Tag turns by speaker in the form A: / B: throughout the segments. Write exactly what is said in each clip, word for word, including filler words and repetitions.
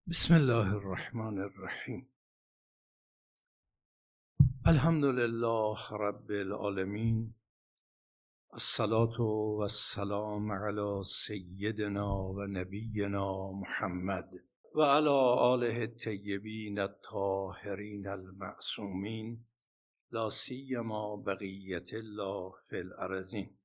A: بسم الله الرحمن الرحیم. الحمد لله رب العالمین، الصلاة و السلام علی سیدنا و نبینا محمد و علی آله الطیبین الطاهرین المعصومین، لا سیما بقیة الله فی الارضین.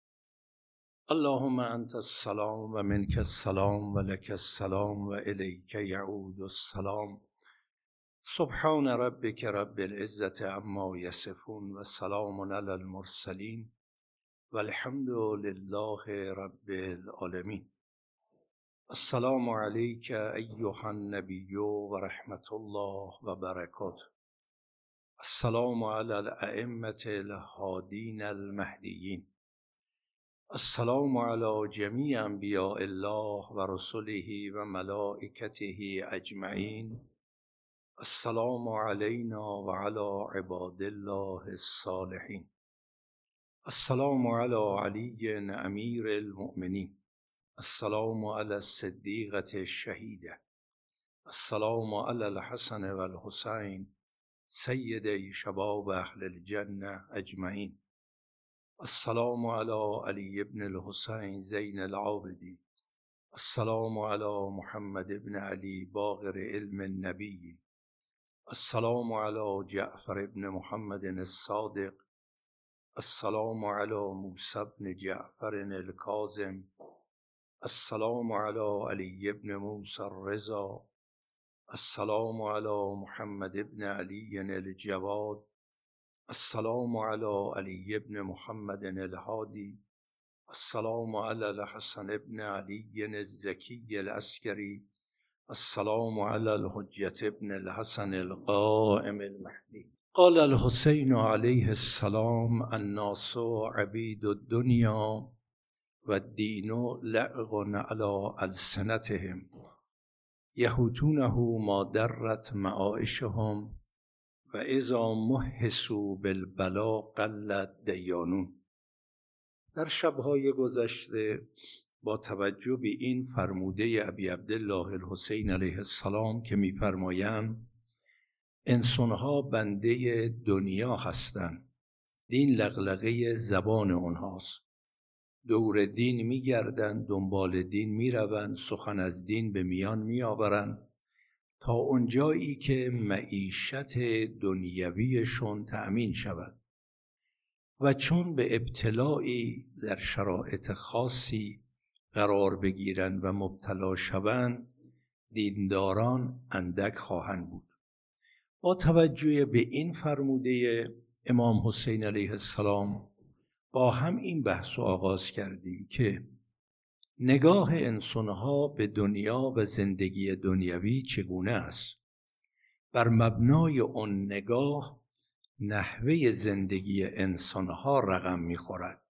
A: اللهم انت السلام و منک السلام و لک السلام و الیک یعود السلام. سبحان ربک رب العزة عما یصفون و سلام علی المرسلین و الحمد لله رب العالمین. السلام علیک ایها النبی و رحمت الله و برکاته. السلام علی الائمة الهادین المهدیین. السلام علی جمیع انبیاء الله و رسله و ملائکته اجمعین. السلام علینا و علی عباد الله الصالحین. السلام علی علی امیر المؤمنین. السلام علی الصدیقة الشهیدة. السلام علی الحسن و الحسین سیدی شباب اهل الجنة اجمعین. السلام علی علی ابن الحسین زین العابدین. السلام علی محمد ابن علی باقر علم النبی. السلام علی جعفر ابن محمد الصادق. السلام علی موسی ابن جعفر الکاظم. السلام علی علی ابن موسی الرضا. السلام علی محمد ابن علی الجواد. السلام علی علی ابن محمد الهادی. السلام علی الحسن ابن علی الزکی العسکری. السلام علی الحجة ابن الحسن القائم المهدی. قال الحسین علیه السلام: الناس عبید الدنیا و الدین لعق علی السنتهم یحوتونه ما درت معایشهم و اذا محسوا بالبلا قلت دیانون. در شبهای گذشته با توجه به این فرموده ابی عبدالله الحسین علیه السلام که می‌فرمایند انسان‌ها بنده دنیا هستند، دین لغلغه زبان اونهاست، دور دین می‌گردند، دنبال دین می‌روند، سخن از دین به میان می‌آورند تا اونجایی که معیشت دنیویشون تأمین شود و چون به ابتلایی در شرایط خاصی قرار بگیرند و مبتلا شوند، دینداران اندک خواهند بود. با توجه به این فرموده امام حسین علیه السلام با هم این بحث رو آغاز کردیم که نگاه انسانها به دنیا و زندگی دنیوی چگونه است. بر مبنای اون نگاه نحوه زندگی انسانها رقم می‌خورد.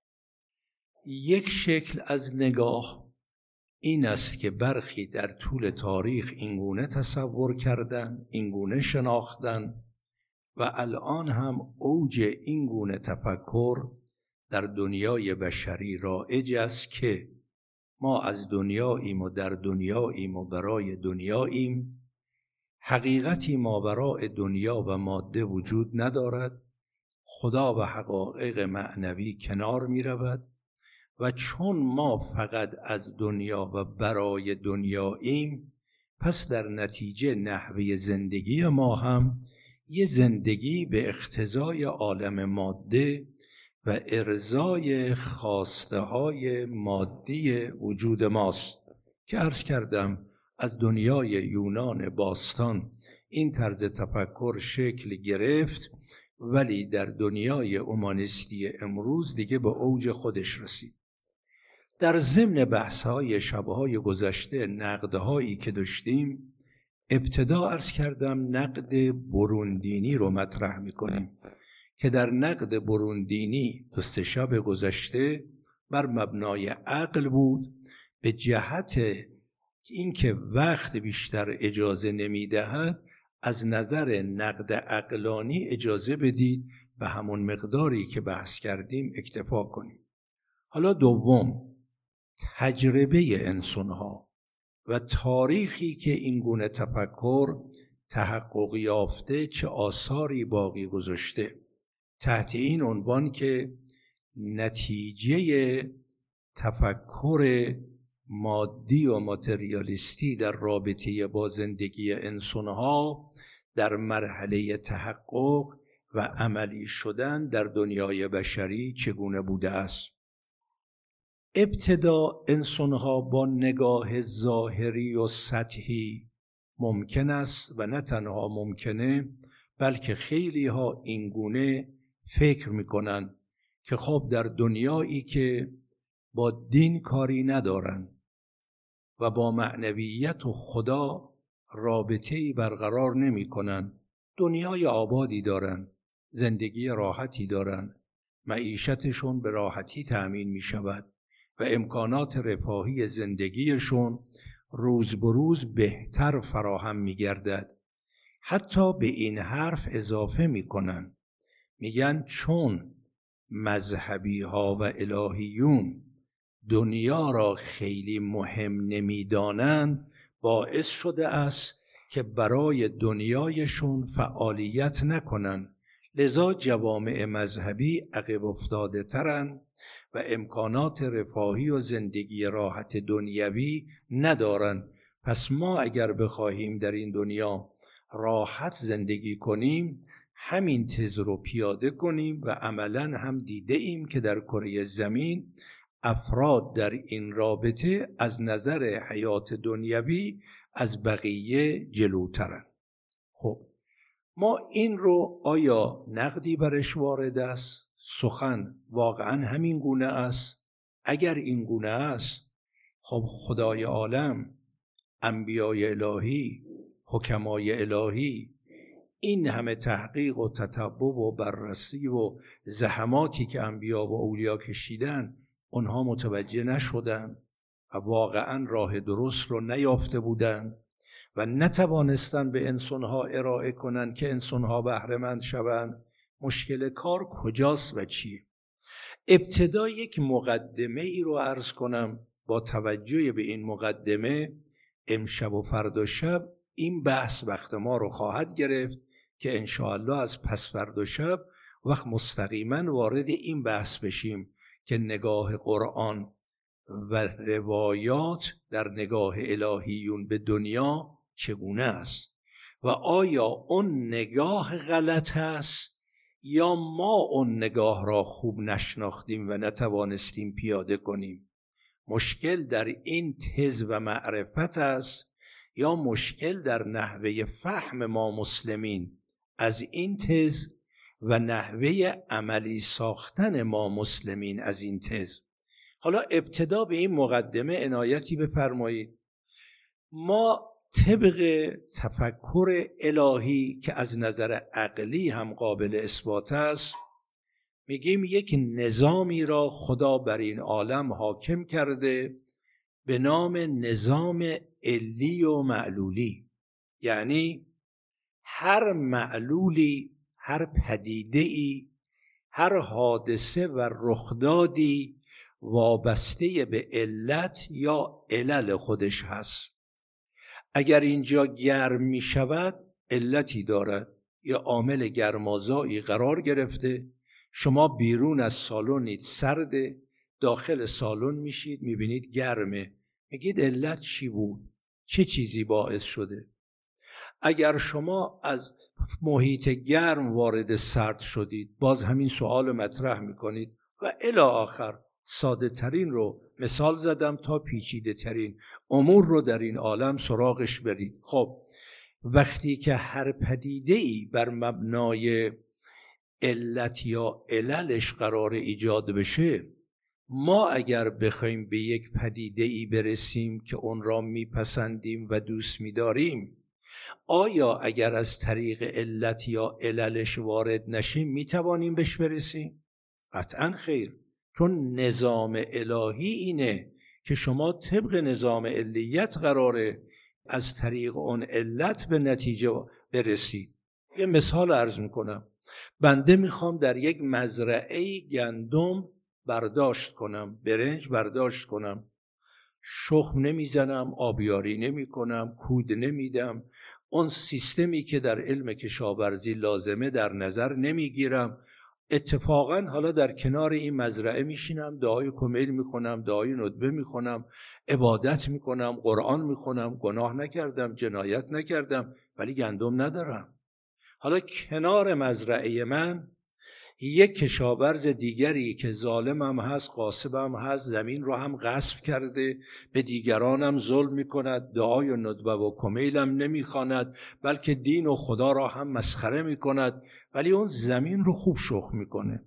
A: یک شکل از نگاه این است که برخی در طول تاریخ اینگونه تصور کردند، اینگونه شناختند و الان هم اوج اینگونه تفکر در دنیای بشری رایج است که ما از دنیاییم و در دنیاییم و برای دنیاییم. حقیقتی ماوراء دنیا و ماده وجود ندارد. خدا و حقایق معنوی کنار می رود و چون ما فقط از دنیا و برای دنیاییم، پس در نتیجه نحوه زندگی ما هم یه زندگی به اقتضای عالم ماده و ارضای خواسته های مادی وجود ماست که عرض کردم از دنیای یونان باستان این طرز تفکر شکل گرفت، ولی در دنیای اومانیستی امروز دیگه به اوج خودش رسید. در ضمن بحث‌های شب‌های گذشته نقدهایی که داشتیم، ابتدا عرض کردم نقد بروندینی رو مطرح می‌کنیم که در نقد بروندینی دو سه شب گذشته بر مبنای عقل بود، به جهت اینکه وقت بیشتر اجازه نمی‌دهد از نظر نقد عقلانی اجازه بدید به همون مقداری که بحث کردیم اکتفا کنیم. حالا دوم، تجربه انسان‌ها و تاریخی که این گونه تفکر تحقق یافته چه آثاری باقی گذاشته، تحت این عنوان که نتیجه تفکر مادی و ماتریالیستی در رابطه با زندگی انسانها در مرحله تحقق و عملی شدن در دنیای بشری چگونه بوده است. ابتدا انسانها با نگاه ظاهری و سطحی ممکن است و نه تنها ممکنه بلکه خیلی ها اینگونه فکر میکنن که خب در دنیایی که با دین کاری ندارن و با معنویت و خدا رابطه‌ای برقرار نمی‌کنن، دنیای آبادی دارن، زندگی راحتی دارن، معیشتشون به راحتی تأمین می شود و امکانات رفاهی زندگیشون روز به روز بهتر فراهم می گردد. حتی به این حرف اضافه می کنن، میگن چون مذهبی ها و الهیون دنیا را خیلی مهم نمی دانند، باعث شده است که برای دنیایشون فعالیت نکنن، لذا جوامع مذهبی عقب افتاده ترن و امکانات رفاهی و زندگی راحت دنیوی ندارن. پس ما اگر بخواهیم در این دنیا راحت زندگی کنیم، همین تز رو پیاده کنیم و عملاً هم دیده ایم که در کره زمین افراد در این رابطه از نظر حیات دنیوی از بقیه جلوترن. خب ما این رو آیا نقدی برش وارد است؟ سخن واقعا همین گونه است؟ اگر این گونه است، خب خدای عالم، انبیای الهی، حکمای الهی، این همه تحقیق و تتبع و بررسی و زحماتی که انبیا و اولیا کشیدن، اونها متوجه نشدن و واقعا راه درست رو نیافته بودن و نتوانستن به انسانها ارائه کنن که انسانها بهره‌مند شوند. مشکل کار کجاست و چیه؟ ابتدا یک مقدمه ای رو عرض کنم. با توجه به این مقدمه امشب و فردا شب این بحث وقت ما رو خواهد گرفت که انشاءالله از پس فردا شب وقت مستقیما وارد این بحث بشیم که نگاه قرآن و روایات در نگاه الهیون به دنیا چگونه است و آیا اون نگاه غلط است یا ما اون نگاه را خوب نشناختیم و نتوانستیم پیاده کنیم. مشکل در این تز و معرفت است یا مشکل در نحوه فهم ما مسلمین از این تز و نحوه عملی ساختن ما مسلمین از این تز؟ حالا ابتدا به این مقدمه عنایتی بفرمایید. ما طبق تفکر الهی که از نظر عقلی هم قابل اثبات است، میگیم یک نظامی را خدا بر این عالم حاکم کرده به نام نظام علی و معلولی. یعنی هر معلولی، هر پدیده‌ای، هر حادثه و رخدادی وابسته به علت یا علل خودش هست. اگر اینجا گرم می شود علتی دارد، یا عامل گرمازایی قرار گرفته، شما بیرون از سالنید سرده، داخل سالن میشید میبینید گرمه، میگید علت چی بود؟ چه چیزی باعث شده؟ اگر شما از محیط گرم وارد سرد شدید، باز همین سوال مطرح میکنید و الی آخر. ساده ترین رو مثال زدم تا پیچیده ترین امور رو در این عالم سراغش برید. خب وقتی که هر پدیده‌ای بر مبنای علت یا عللش قرار ایجاد بشه، ما اگر بخوایم به یک پدیده‌ای برسیم که اون را میپسندیم و دوست می‌داریم، آیا اگر از طریق علت یا عللش وارد نشیم میتوانیم بهش برسیم؟ قطعاً خیر، چون نظام الهی اینه که شما طبق نظام علیت قراره از طریق اون علت به نتیجه برسید. یه مثال عرض میکنم. بنده میخوام در یک مزرعه گندم برداشت کنم، برنج برداشت کنم. شخم نمیزنم، آبیاری نمی کنم، کود نمیدم، اون سیستمی که در علم کشاورزی لازمه در نظر نمیگیرم. اتفاقا حالا در کنار این مزرعه میشینم، دعای کمیل میکنم، دعای ندبه میکنم، عبادت میکنم، قرآن میخونم، گناه نکردم، جنایت نکردم، ولی گندم ندارم. حالا کنار مزرعه من یک کشاورز دیگری که ظالمم هست، غاصبم هست، زمین رو هم غصب کرده، به دیگرانم ظلم میکند، دعای و ندبه و کمیلم نمیخواند، بلکه دین و خدا را هم مسخره میکند، ولی اون زمین رو خوب شخم میکنه،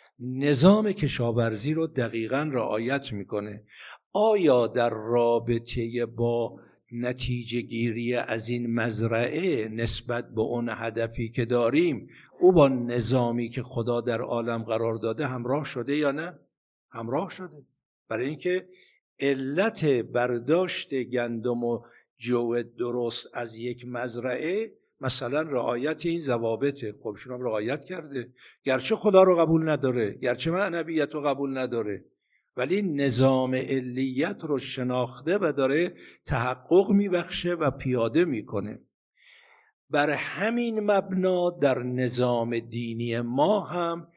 A: نظام کشاورزی رو دقیقاً رعایت میکنه. آیا در رابطه با نتیجه گیری از این مزرعه نسبت به اون هدفی که داریم، او با نظامی که خدا در عالم قرار داده همراه شده یا نه؟ همراه شده. برای اینکه علت برداشت گندم و جو درست از یک مزرعه مثلا رعایت این ضوابطه. خب شما هم رعایت کرده، گرچه خدا رو قبول نداره، گرچه معنویت رو قبول نداره، ولی نظام علیت رو شناخته و داره تحقق میبخشه و پیاده میکنه. بر همین مبنا در نظام دینی ما هم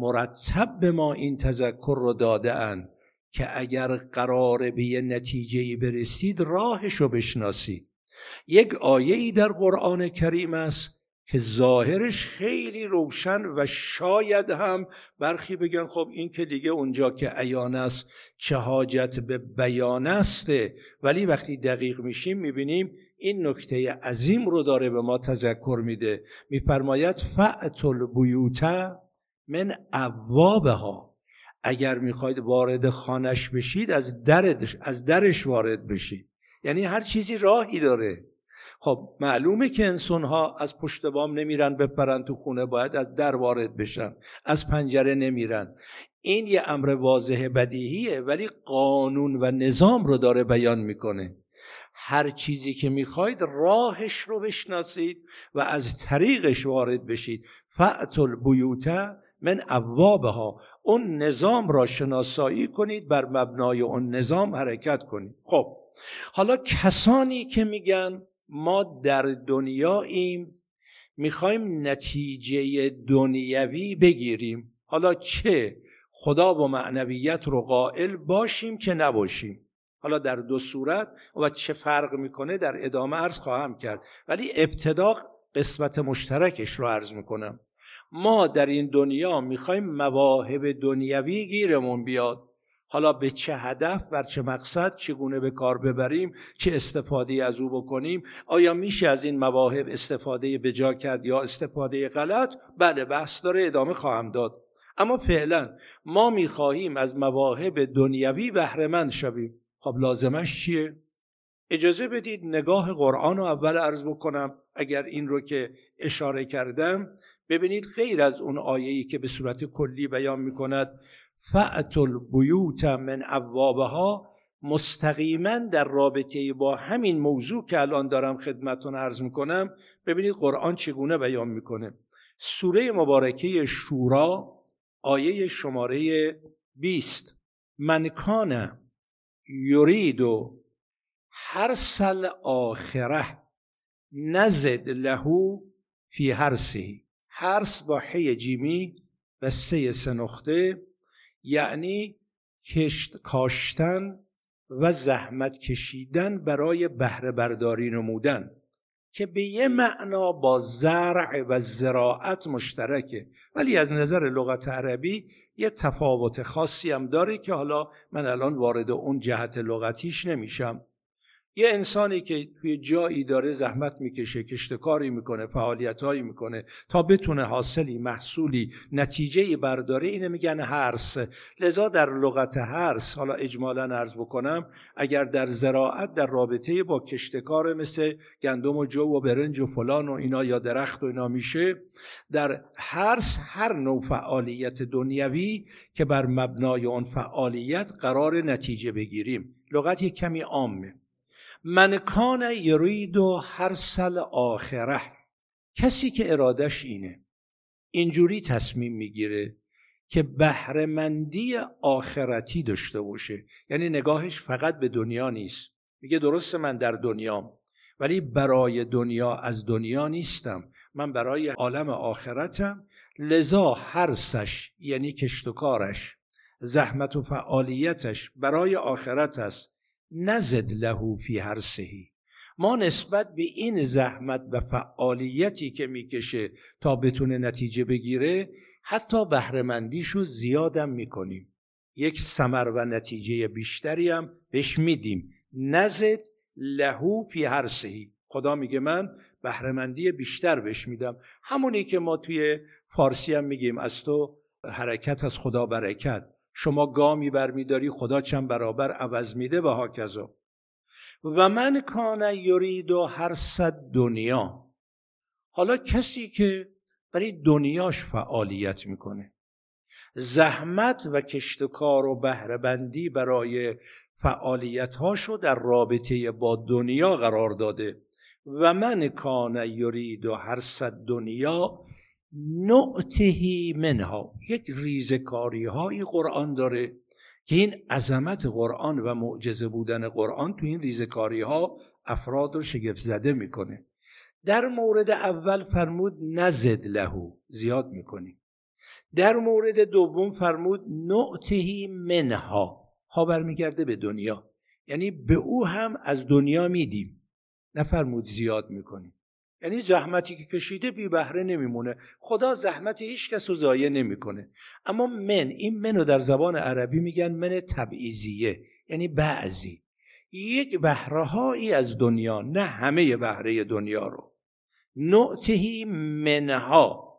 A: مرتب به ما این تذکر رو داده اند که اگر قراره به یه نتیجه‌ای برسید راهش رو بشناسید. یک آیه‌ای در قرآن کریم است که ظاهرش خیلی روشن و شاید هم برخی بگن خب این که دیگه اونجا که عیان است چه حاجت به بیان است، ولی وقتی دقیق میشیم میبینیم این نکته عظیم رو داره به ما تذکر میده. میفرماید فأتوا البیوت من ابوابها، اگر میخواید وارد خانش بشید از درش از درش وارد بشید. یعنی هر چیزی راهی داره. خب معلومه که انسان‌ها از پشت بام نمیرن بپرن تو خونه، باید از در وارد بشن، از پنجره نمیرن. این یه امر واضح بدیهیه، ولی قانون و نظام رو داره بیان میکنه. هر چیزی که میخواید راهش رو بشناسید و از طریقش وارد بشید. فأتوا البیوت من ابوابها، اون نظام را شناسایی کنید، بر مبنای اون نظام حرکت کنید. خب حالا کسانی که میگن ما در دنیاییم میخوایم نتیجه دنیوی بگیریم، حالا چه خدا و معنویت رو قائل باشیم چه نباشیم، حالا در دو صورت و چه فرق میکنه در ادامه عرض خواهم کرد، ولی ابتدا قسمت مشترکش رو عرض میکنم. ما در این دنیا میخوایم مواهب دنیوی گیرمون بیاد، حالا به چه هدف، بر چه مقصد، چگونه به کار ببریم، چه استفاده از او بکنیم، آیا میشه از این مواهب استفاده بجا کرد یا استفاده غلط؟ بله، بحث داره، ادامه خواهم داد. اما فعلا ما میخواهیم از مواهب دنیوی بهره مند شویم. خب لازمش چیه؟ اجازه بدید نگاه قرآن رو اول عرض بکنم. اگر این رو که اشاره کردم ببینید، غیر از اون آیه‌ای که به صورت کلی بیان میکند فأتوا البیوت من ابوابها، مستقیما در رابطه با همین موضوع که الان دارم خدمتتون عرض میکنم، ببینید قرآن چگونه بیان میکنه. سوره مبارکه شورا آیه شماره بیست، من کان یرید حرث الاخره نزد له فی حرثه. حرث با حی جیمی و سه سنخته، یعنی کشت کاشتن و زحمت کشیدن برای بهره برداری نمودن، که به یه معنا با زرع و زراعت مشترکه، ولی از نظر لغت عربی یه تفاوت خاصی هم داره که حالا من الان وارد اون جهت لغتیش نمیشم. یه انسانی که توی جایی داره زحمت میکشه، کشتکاری میکنه، فعالیتایی میکنه تا بتونه حاصلی، محصولی، نتیجه‌ای برداره، اینه میگن حرث. لذا در لغت حرث، حالا اجمالاً عرض بکنم، اگر در زراعت در رابطه با کشتکار مثل گندم و جو و برنج و فلان و اینا یا درخت و اینا میشه، در حرث هر نوع فعالیت دنیوی که بر مبنای اون فعالیت قرار نتیجه بگیریم. لغت یک کمی عامه. من کان یرید حرث الاخره، کسی که ارادش اینه، اینجوری تصمیم میگیره که بهره‌مندی آخرتی داشته باشه، یعنی نگاهش فقط به دنیا نیست. میگه درسته من در دنیام، ولی برای دنیا از دنیا نیستم، من برای عالم آخرتم. لذا حرصش یعنی کشت و کارش، زحمت و فعالیتش برای آخرت است. نزد له فی حرصهی، ما نسبت به این زحمت و فعالیتی که میکشه تا بتونه نتیجه بگیره حتی بهره‌مندیشو زیادم میکنیم، یک ثمر و نتیجه بیشتری هم بهش میدیم. نزد له فی حرصهی، خدا میگه من بهره‌مندی بیشتر بهش میدم. همونی که ما توی فارسی هم میگیم از تو حرکت از خدا برکت، شما گامی برمیداری خدا چند برابر عوض میده و هاکذا. و من کان یرید حرث دنیا، حالا کسی که برای دنیاش فعالیت میکنه، زحمت و کشتکار و بهره‌مندی برای فعالیت‌هاشو در رابطه با دنیا قرار داده. و من کان یرید حرث دنیا نؤتهی منها، یک ریزکاری هایی قرآن داره که این عظمت قرآن و معجزه بودن قرآن تو این ریزکاری ها افراد رو شگفت زده میکنه. در مورد اول فرمود نزد لهو، زیاد میکنیم. در مورد دوم فرمود نؤتهی منها، ها برمیگرده به دنیا، یعنی به او هم از دنیا میدیم، نفرمود زیاد میکنیم. یعنی زحمتی که کشیده بی بهره نمیمونه، خدا زحمت هیچ کس رو ضایع نمیکنه. اما من، این منو در زبان عربی میگن من تبعیضیه، یعنی بعضی، یک بهره هایی از دنیا، نه همه بهره دنیا رو. نؤتهی منها،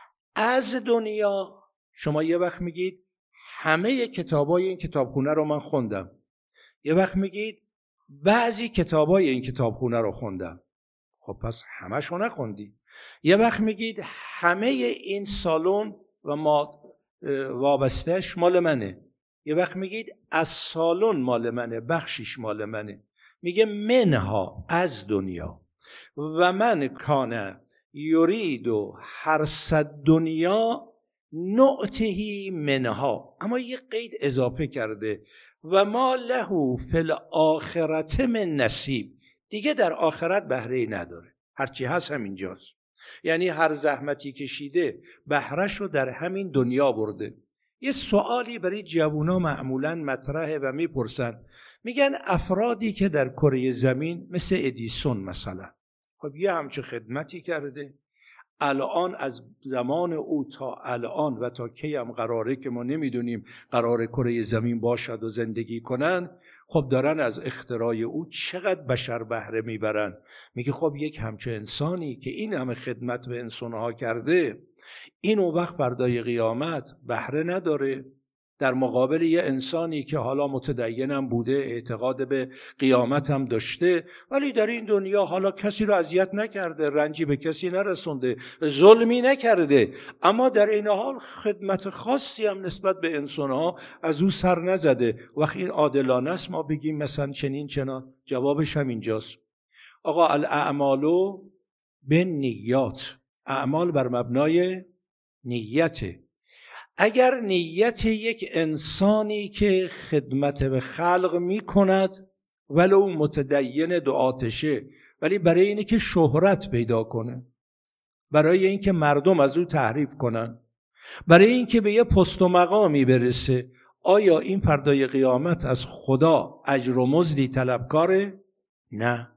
A: از دنیا. شما یه وقت میگید همه کتابای این کتابخونه رو من خوندم، یه وقت میگید بعضی کتابای این کتابخونه رو خوندم. خب پس همه‌شو نخوندی. یه وقت میگید همه این سالن و ما وابستهش مال منه، یه وقت میگید از سالن مال منه، بخشش مال منه. میگه منها، از دنیا. و من کان یرید حرث دنیا نؤتهی منها، اما یه قید اضافه کرده و ما له فی الاخرة من نصیب، دیگه در آخرت بهره‌ای نداره، هرچی هست همینجاست. یعنی هر زحمتی کشیده بهره‌شو رو در همین دنیا برده. یه سوالی برای جوونا معمولاً مطرحه و میپرسن، میگن افرادی که در کره زمین مثل ادیسون مثلا، خب یه همچه خدمتی کرده، الان از زمان او تا الان و تا کی هم قراره که ما نمیدونیم قراره کره زمین باشد و زندگی کنن، خب دارن از اختراع او چقدر بشر بهره میبرن. میگه خب یک همچه انسانی که این همه خدمت به انسانها کرده، این اون وقت فردای قیامت بهره نداره، در مقابل یه انسانی که حالا متدینم بوده، اعتقاد به قیامت هم داشته، ولی در این دنیا حالا کسی رو اذیت نکرده، رنجی به کسی نرسونده، ظلمی نکرده، اما در این حال خدمت خاصی هم نسبت به انسانها از او سر نزده. وقت این عادلانه است ما بگیم مثلا چنین چنان؟ جوابش هم اینجاست. آقا الاعمالو بالنیات، اعمال بر مبنای نیته. اگر نیت یک انسانی که خدمت به خلق می کند ولو متدین دعاتشه، ولی برای اینه که شهرت پیدا کنه، برای اینکه مردم از او تعریف کنن، برای اینکه به یه پست و مقامی برسه، آیا این فردای قیامت از خدا اجر و مزدی طلبکاره؟ نه.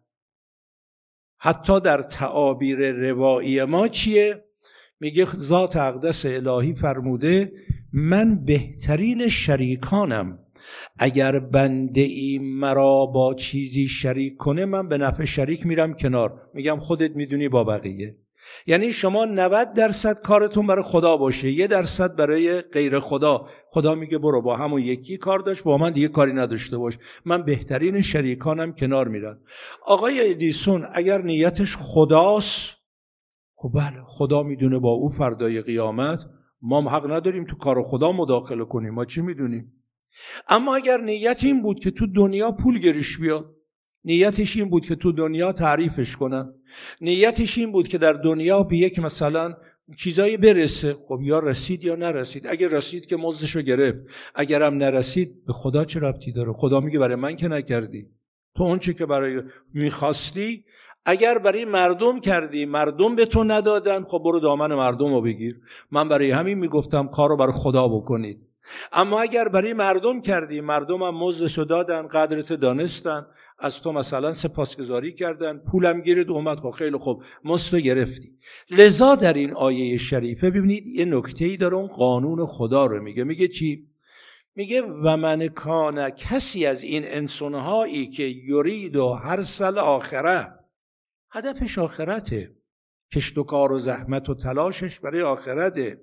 A: حتی در تعابیر روایی ما چیه؟ میگه ذات اقدس الهی فرموده من بهترین شریکانم، اگر بنده ای مرا با چیزی شریک کنه من به نفع شریک میرم کنار، میگم خودت میدونی با بقیه. یعنی شما نود درصد کارتون برای خدا باشه، یه درصد برای غیر خدا. خدا میگه برو با همون یکی کار داشت، با من دیگه کاری نداشته باش، من بهترین شریکانم کنار میرم. آقای ادیسون اگر نیتش خداست، خب بله خدا میدونه با او فردای قیامت، ما هم حق نداریم تو کار خدا مداخله کنیم، ما چی میدونیم. اما اگر نیت این بود که تو دنیا پول گریش بیاد، نیتش این بود که تو دنیا تعریفش کنن، نیتش این بود که در دنیا به یک مثلا چیزایی برسه. خب یا رسید یا نرسید. اگه رسید که مزدشو گرفت، اگرم نرسید به خدا چه ربطی داره؟ خدا میگه برای من که نکردی. تو اون چه که برای میخواستی اگر برای مردم کردی، مردم به تو ندادن، خب برو دامن مردم رو بگیر. من برای همین میگفتم کارو برای خدا بکنید. اما اگر برای مردم کردی، مردم هم مزدشو دادن، قدرت دانستن، از تو مثلا سپاسگزاری کردن، پولم گیرد اومد، خب خیلی خوب مزدو گرفتی. لذا در این آیه شریفه ببینید یه نکته‌ای داره، اون قانون خدا رو میگه. میگه چی؟ میگه و من کان، کسی از این انسانهایی که یرید و حرث آخره، هدفش آخرته، کشت و کار و زحمت و تلاشش برای آخرته،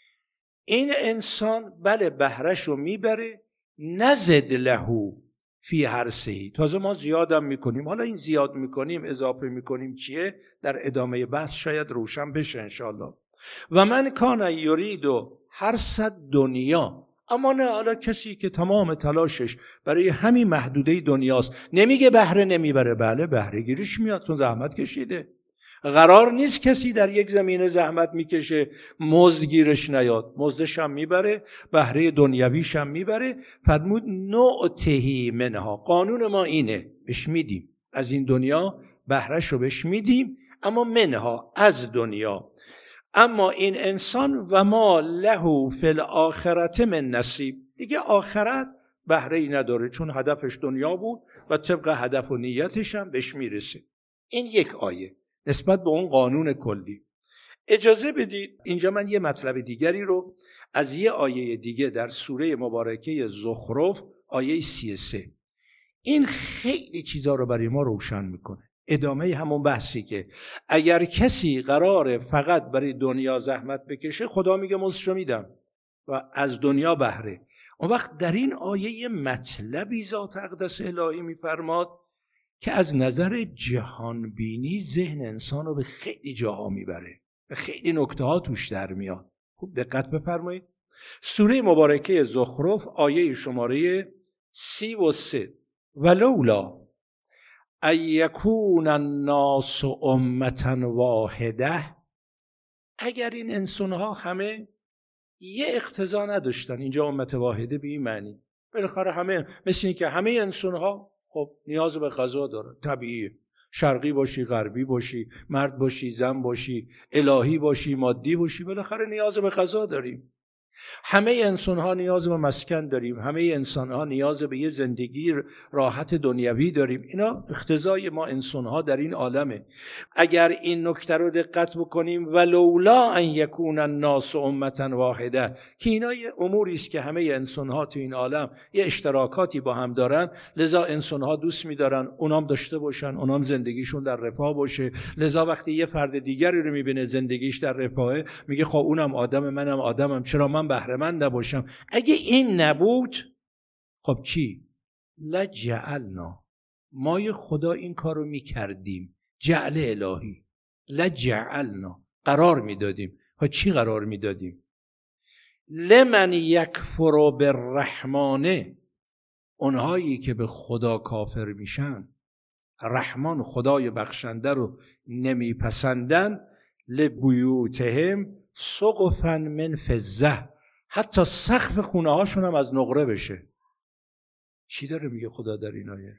A: این انسان بله بهرش رو میبره، نزد لهو فی حرثه. تازه ما زیادم میکنیم. حالا این زیاد میکنیم اضافه میکنیم چیه؟ در ادامه بحث شاید روشن بشه انشاءالله. و من کان یرید و حرث دنیا، اما نه، حالا کسی که تمام تلاشش برای همین محدوده دنیاست، نمیگه بهره نمیبره، بله بهره گیریش میاد چون زحمت کشیده. قرار نیست کسی در یک زمینه زحمت میکشه مزد گیرش نیاد، مزدش هم میبره، بهره دنیویش هم میبره. فرمود نؤتهی منها، قانون ما اینه، بهش میدیم از این دنیا بهرهش رو بهش میدیم، اما منها از دنیا. اما این انسان و ما له فی الاخرت من نصیب، دیگه آخرت بهره ای نداره چون هدفش دنیا بود و طبق هدف و نیتش هم بهش میرسه. این یک آیه نسبت به اون قانون کلی. اجازه بدید اینجا من یه مطلب دیگری رو از یه آیه دیگه در سوره مبارکه زخرف آیه سی و سه، این خیلی چیزا رو برای ما روشن میکنه. ادامه همون بحثی که اگر کسی قراره فقط برای دنیا زحمت بکشه، خدا میگه مزدشو میدم و از دنیا بهره. اون وقت در این آیه مطلبی ذات اقدس الهی میفرماد که از نظر جهانبینی ذهن انسان رو به خیلی جاها میبره، به خیلی نکته ها توش در میاد. خوب دقت بفرمایید. سوره مبارکه زخرف آیه شماره سی و سه، ولولا ان یکون الناس امة واحده، اگر این انسانها همه یه اقتضا نداشتن، اینجا امت واحده به این معنی بالاخره همه مثل این که همه انسانها خب نیاز به غذا دارن، طبیعیه، شرقی باشی غربی باشی، مرد باشی زن باشی، الهی باشی مادی باشی، بالاخره نیاز به غذا داریم. همه انسان ها نیاز به مسکن داریم، همه انسان ها نیاز به یه زندگی راحت دنیوی داریم. اینا اقتضای ما انسان ها در این عالمه. اگر این نکته رو دقت بکنیم، ولولا ان یکون الناس امة واحده، که اینا یه اموری است که همه انسان ها تو این عالم یه اشتراکاتی با هم دارن، لذا انسان ها دوست می‌دارن اونام داشته باشن، اونام زندگیشون در رفاه باشه. لذا وقتی یه فرد دیگری رو می‌بینه زندگیش در رفاهه، میگه خب اونم آدم، منم آدمم، چرا من بهره مند نباشم؟ اگه این نبود خب چی؟ لجعلنا، ما خدا این کارو میکردیم، جعل الهی، لجعلنا قرار میدادیم. ها چی قرار میدادیم؟ لمن یکفر بالرحمن، اونهایی که به خدا کافر میشن، رحمان خدای بخشنده رو نمیپسندن، لبیوتهم سقفا من فضه، حتی سقف خونه هاشون هم از نقره بشه. چی داره میگه خدا در این آیه؟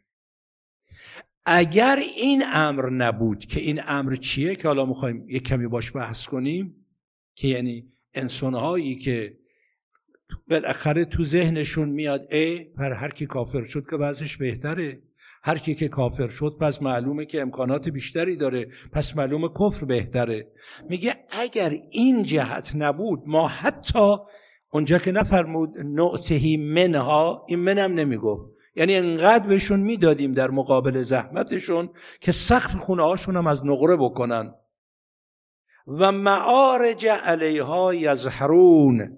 A: اگر این امر نبود، که این امر چیه که حالا میخوایم یک کمی باش بحث کنیم، که یعنی انسانهایی که بالاخره تو ذهنشون میاد ای پر هر کی کافر شد که وضعش بهتره، هر کی که کافر شد پس معلومه که امکانات بیشتری داره، پس معلومه کفر بهتره. میگه اگر این جهت نبود، ما حتی اونجا که نفرمود نؤتهی منها، این منم نمیگفت، یعنی انقدر بهشون میدادیم در مقابل زحمتشون که سقف خونه هاشون هم از نقره بکنن. و معارج علیها یظهرون،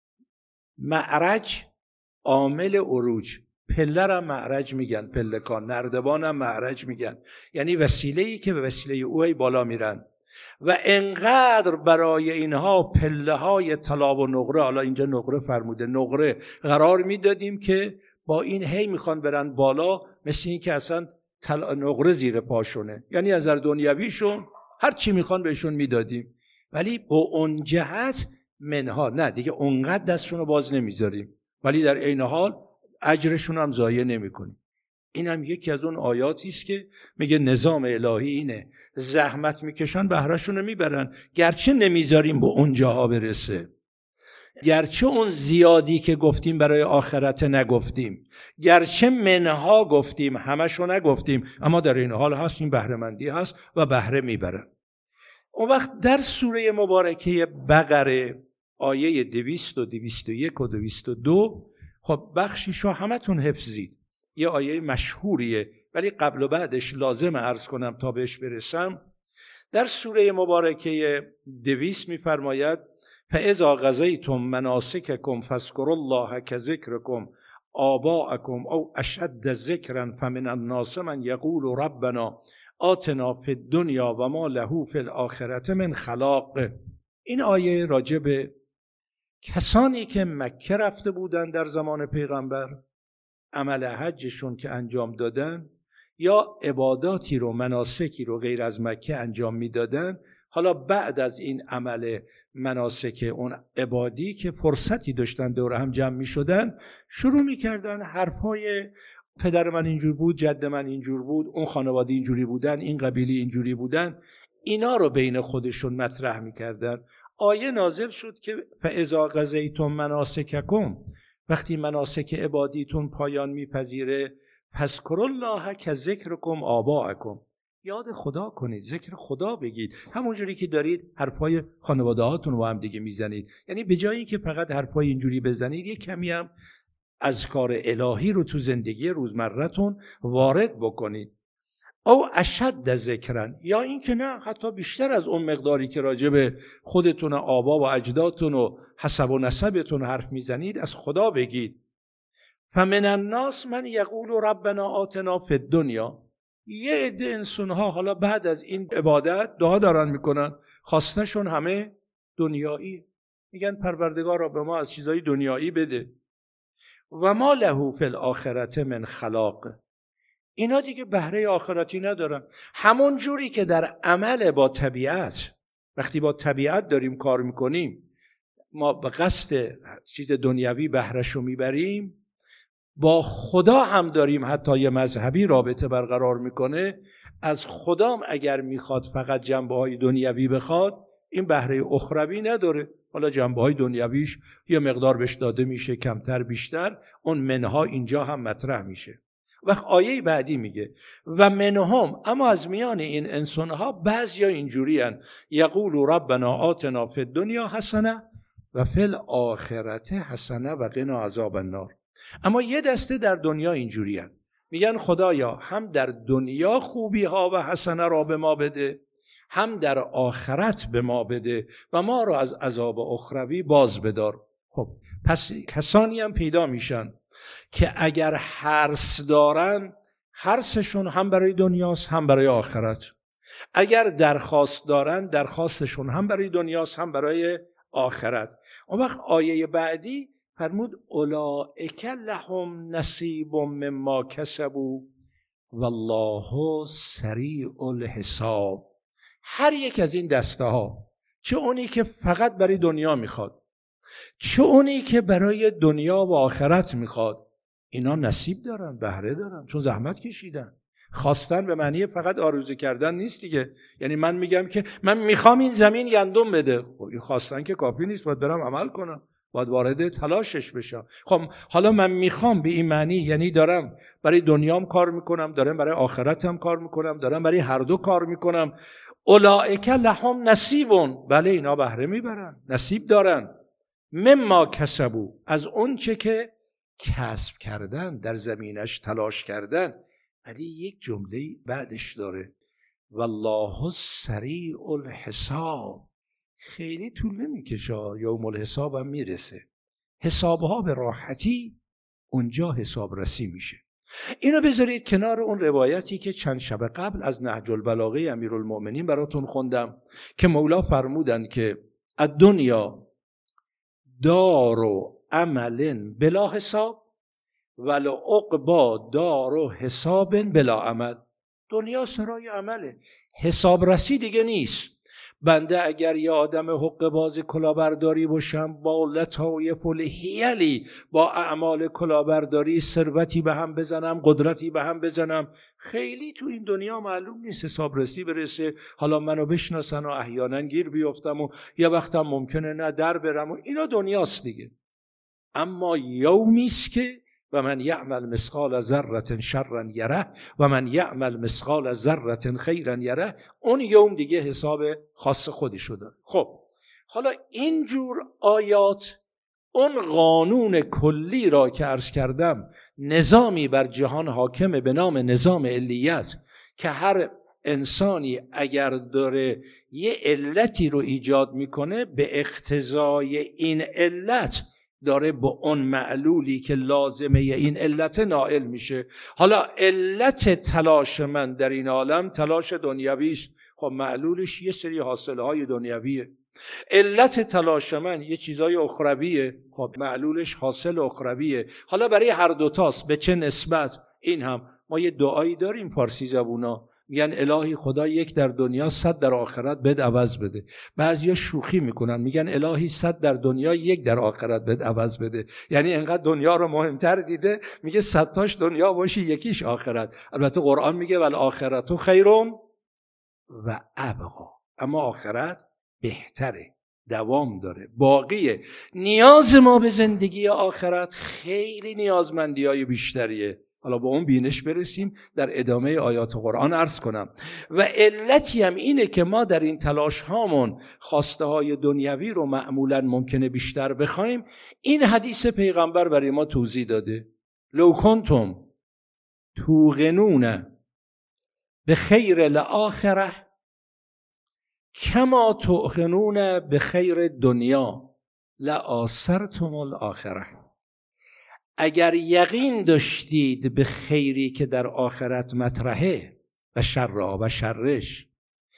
A: معرج عامل عروج، پله را معرج میگن، پلکان، نردبان هم معرج میگن، یعنی وسیله‌ای که به وسیله او بالا میرن. و انقدر برای اینها پله های طلا و نقره، حالا اینجا نقره فرموده، نقره قرار میدادیم که با این هی میخوان برن بالا، مثل این که اصلا نقره زیر پاشونه، یعنی از در دنیویشون هر چی میخوان بهشون میدادیم. ولی با اون جهت منها نه دیگه اونقدر دستشون رو باز نمیذاریم، ولی در عین حال اجرشون هم ضایع نمیکنیم. این هم یکی از اون آیاتی است که میگه نظام الهی اینه، زحمت میکشن بهرهشون رو میبرن، گرچه نمیذاریم به اون جاها برسه، گرچه اون زیادی که گفتیم برای آخرت نگفتیم، گرچه منها گفتیم همشو نگفتیم، اما در این حال هست، این بهره‌مندی هست و بهره میبرن. اون وقت در سوره مبارکه بقره آیه دویست و دویست و یک و دویست و دو، خب بخشیشو همتون حفظید، یه آیه مشهوریه ولی قبل و بعدش لازم عرض کنم تا بهش برسم. در سوره مبارکه دویست میفرماید فاذا قضیتم مناسککم فاذکروا الله کذکرکم آباءکم او اشد ذکرا فمن الناس من یقول ربنا آتنا فی الدنیا و ما له فی الاخرة من خلاق. این آیه راجع به کسانی که مکه رفته بودن در زمان پیغمبر، عمل حجشون که انجام دادن یا عباداتی رو مناسکی رو غیر از مکه انجام میدادن، حالا بعد از این عمل مناسک اون عبادی که فرصتی داشتن دور هم جمع می شدن، شروع می کردن حرفای پدر من اینجور بود، جد من اینجور بود، اون خانواده اینجوری بودن، این قبیله اینجوری بودن، اینا رو بین خودشون مطرح می کردن. آیه نازل شد که فاذا قضیتم مناسککم، وقتی مناسک عبادیتون پایان میپذیره، فاذکروا الله کذکرکم آباءکم، یاد خدا کنید، ذکر خدا بگید، همونجوری که دارید حرفای خانواده هاتون رو هم دیگه میزنید. یعنی به جایی که فقط حرفای اینجوری بزنید، یک کمی هم اذکار الهی رو تو زندگی روزمرتون وارد بکنید. او اشد ذکرن، یا این که نه حتی بیشتر از اون مقداری که راجع به خودتون، آبا و اجدادتون و حسب و نسبتون حرف میزنید، از خدا بگید. فمن الناس من یقول ربنا آتنا فی الدنیا، یه عده انسان‌ها حالا بعد از این عبادت دعا دارن میکنن، خواستشون همه دنیایی، میگن پروردگارا به ما از چیزای دنیایی بده. و ما له فی الاخرة من خلاق، اینا دیگه بهره آخرتی ندارن. همون جوری که در عمل با طبیعت، وقتی با طبیعت داریم کار میکنیم، ما به قصد چیز دنیوی بهرهشو میبریم، با خدا هم داریم حتی یه مذهبی رابطه برقرار میکنه، از خدام اگر میخواد فقط جنبه های دنیوی بخواد، این بهره اخروی نداره. حالا جنبه های دنیویش یه مقدار بهش داده میشه، کمتر بیشتر، اون منها اینجا هم مطرح میشه. وقت آیه بعدی میگه و منهم، اما از میان این انسانها بعضیا اینجوری هن یقول ربنا آتنا فی الدنیا حسنه و فی الاخرة حسنه و قنا عذاب النار. اما یه دسته در دنیا اینجوری هن، میگن خدایا هم در دنیا خوبی ها و حسنه را به ما بده، هم در آخرت به ما بده و ما را از عذاب اخروی باز بدار. خب پس کسانی هم پیدا میشن که اگر حرص دارن، حرصشون هم برای دنیاست هم برای آخرت. اگر درخواست دارن، درخواستشون هم برای دنیاست هم برای آخرت. اون وقت آیه بعدی فرمود اولئک لهم نصیب مما کسبوا والله سریع الحساب. هر یک از این دسته ها، چه اونی که فقط برای دنیا میخواد، چه اونی که برای دنیا و آخرت میخواد، اینا نصیب دارن، بهره دارن، چون زحمت کشیدن. خواستن به معنی فقط آرزو کردن نیست دیگه. یعنی من میگم که من میخوام این زمین گندم بده، خب این خواستن که کافی نیست، باید برم عمل کنم، باید وارد تلاشش بشم. خب حالا من میخوام به این معنی یعنی دارم برای دنیام کار میکنم، دارم برای آخرتم کار میکنم، دارم برای هر دو کار میکنم. اولئک لهم نصیبون، بله اینا بهره میبرن، نصیب دارن، مما کسبوا، از اون چه که کسب کردن، در زمینش تلاش کردن. ولی یک جمله بعدش داره والله سریع الحساب، خیلی طول نمیکشه، یوم الحساب هم میرسه، حسابها به راحتی اونجا حساب رسی میشه. اینو بذارید کنار اون روایتی که چند شب قبل از نهج البلاغه امیرالمؤمنین براتون خوندم که مولا فرمودن که الدنیا دار و عمل بلا حساب ولا عقبا دار و حساب بلا عمل. دنیا سرای عمله، حساب رسی دیگه نیست. بنده اگر یه آدم حقه باز کلاهبرداری باشم، با لطایف الحیلی، با اعمال کلاهبرداری ثروتی به هم بزنم، قدرتی به هم بزنم، خیلی تو این دنیا معلوم نیست حسابرسی برسه، حالا منو بشناسن و احیانا گیر بیفتم و یه وقتم ممکنه نه در برم و اینا دنیاست دیگه. اما یومیست که و من یعمل مثقال ذره شرا یره و من یعمل مثقال ذره خیرا یره، اون یوم دیگه حساب خاص خودشو داره. خب حالا اینجور آیات اون قانون کلی را که عرض کردم، نظامی بر جهان حاکمه به نام نظام علیت، که هر انسانی اگر داره یه علتی رو ایجاد میکنه، به اقتضای این علت داره با اون معلولی که لازمه این علت نائل میشه. حالا علت تلاش من در این عالم تلاش دنیویست، خب معلولش یه سری حاصله های دنیویه. علت تلاش من یه چیزای اخرویه، خب معلولش حاصل اخرویه. حالا برای هر دوتاست، به چه نسبت؟ این هم ما یه دعایی داریم فارسی زبونا، میگن الهی خدا یک در دنیا صد در آخرت بد عوض بده. بعضیا شوخی میکنن میگن الهی صد در دنیا یک در آخرت بد عوض بده، یعنی انقدر دنیا رو مهمتر دیده، میگه صد تاش دنیا باشی یکیش آخرت. البته قرآن میگه ول آخرت خیرون و ابقا، اما آخرت بهتره، دوام داره، باقیه. نیاز ما به زندگی آخرت خیلی نیازمندی های بیشتریه. حالا با اون بینش برسیم در ادامه آیات قرآن عرض کنم. و علتی هم اینه که ما در این تلاش هامون خواسته های دنیوی رو معمولا ممکنه بیشتر بخوایم. این حدیث پیغمبر برای ما توضیح داده: لو کنتم توقنون به خیر الاخره کما توقنون به خیر دنیا لآثرتم الاخره. اگر یقین داشتید به خیری که در آخرت مطرحه و شرها و شرش،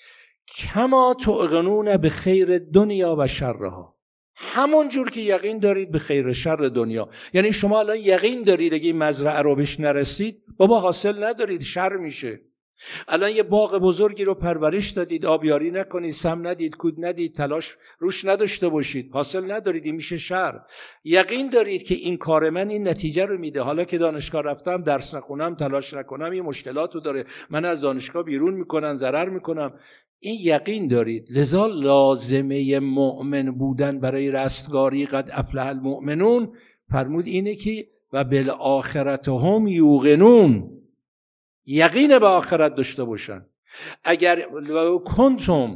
A: کما توقنون به خیر دنیا و شرها، همون جور که یقین دارید به خیر شر دنیا. یعنی شما الان یقین دارید اگه این مزرعه رو بهش نرسید بابا حاصل ندارید، شر میشه. الان یه باغ بزرگی رو پرورش دادید، آبیاری نکنید، سم ندید، کود ندید، تلاش روش نداشته باشید، حاصل ندارید، این میشه شر. یقین دارید که این کار من این نتیجه رو میده، حالا که دانشگاه رفتم درس نخونم تلاش نکنم این مشکلاتو داره، من از دانشگاه بیرون میکنن، ضرر میکنم، این یقین دارید. لذا لازمه مؤمن بودن برای رستگاری قد افلح المؤمنون فرمود اینه که و بالآخرت هم یوقنون، یقین به آخرت داشته باشن. اگر لو کنتم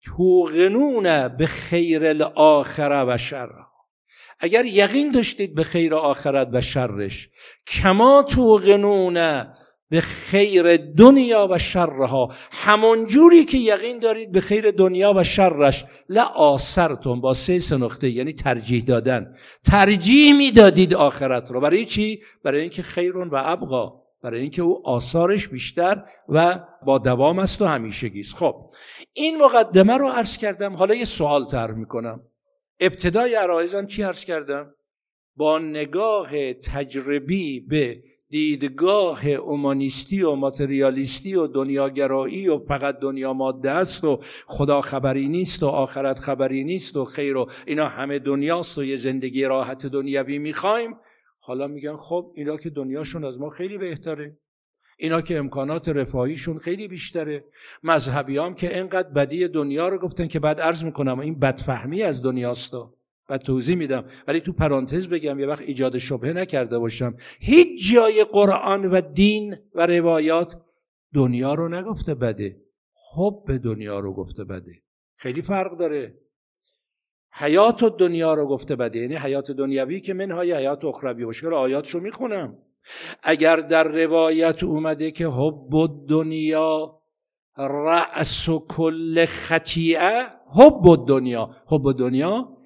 A: توقنون به خیر الاخره و شر، اگر یقین داشتید به خیر آخرت و شرش، کما توقنون به خیر دنیا و شرها، همون جوری که یقین دارید به خیر دنیا و شرش، لآثرتم با سه سه نقطه، یعنی ترجیح دادن، ترجیح میدادید آخرت رو. برای چی؟ برای اینکه خیرون و ابقا، برای اینکه او آثارش بیشتر و با دوام است و همیشگیست. خب این مقدمه رو عرض کردم. حالا یه سوال طرح میکنم. ابتدای عرایزم چی عرض کردم؟ با نگاه تجربی به دیدگاه اومانیستی و ماتریالیستی و دنیاگرایی و فقط دنیا ماده است و خدا خبری نیست و آخرت خبری نیست و خیر و اینا همه دنیاست و یه زندگی راحت دنیوی میخوایم. حالا میگن خب اینا که دنیاشون از ما خیلی بهتره، اینا که امکانات رفاهیشون خیلی بیشتره، مذهبی هم که اینقدر بدی دنیا رو گفتن که بعد عرض میکنم این بدفهمی از دنیاستا، بعد توضیح میدم، ولی تو پرانتز بگم یه وقت ایجاد شبهه نکرده باشم، هیچ جای قرآن و دین و روایات دنیا رو نگفته بده، حب دنیا رو گفته بده. خیلی فرق داره. حیات دنیا رو گفته بده، یعنی حیات دنیوی که منهای حیات اخروی باشه. آیات رو میخونم. اگر در روایت اومده که حب دنیا رأس کل خطیئه، حب دنیا، حب دنیا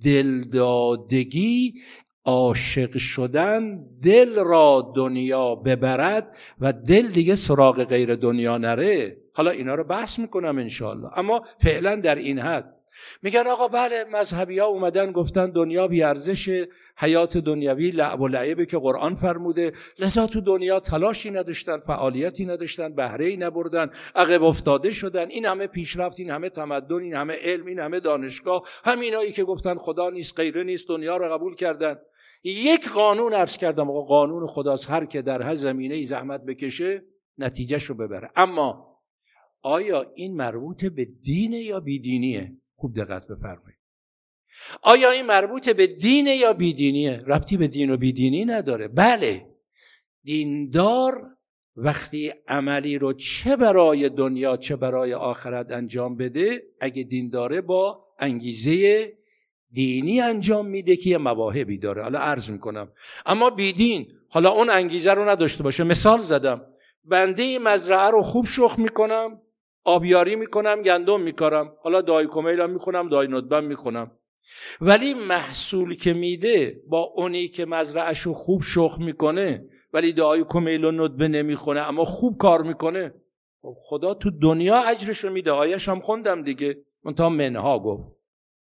A: دلدادگی، عاشق شدن، دل را دنیا ببرد و دل دیگه سراغ غیر دنیا نره. حالا اینا رو بحث میکنم انشاءالله، اما فعلا در این حد. میگن آقا بله مذهبی ها اومدن گفتن دنیا بی ارزشه، حیات دنیوی لعب و لعبه که قرآن فرموده، لذا تو دنیا تلاشی نداشتن، فعالیتی نداشتن، بهره‌ای نبردن، عقب افتاده شدن. این همه پیشرفت، این همه تمدن، این همه علم، این همه دانشگاه، همینایی که گفتن خدا نیست، غیره نیست، دنیا رو قبول کردن. یک قانون عرض کردم، آقا قانون خداست، هر که در هر زمینه‌ای زحمت بکشه نتیجهشو ببره. اما آیا این مربوط به دینه یا بیدینیه؟ خوب دقت بفرمایید. آیا این مربوط به دینه یا بیدینیه؟ ربطی به دین و بیدینی نداره. بله، دیندار وقتی عملی رو چه برای دنیا چه برای آخرت انجام بده، اگه دینداره با انگیزه دینی انجام میده که یه مواهبی داره. حالا عرض میکنم. اما بیدین حالا اون انگیزه رو نداشته باشه. مثال زدم، بنده این مزرعه رو خوب شخم میکنم، آبیاری میکنم، گندم میکارم، حالا دای کمیلم میکنم، دای ندبم میکنم، ولی محصول که میده با اونی که مزرعهشو خوب شخم میکنه ولی دای کمیل و ندبه نمیخونه اما خوب کار میکنه، خدا تو دنیا اجرشو میده. آیش هم خوندم دیگه، منتها منها گفت،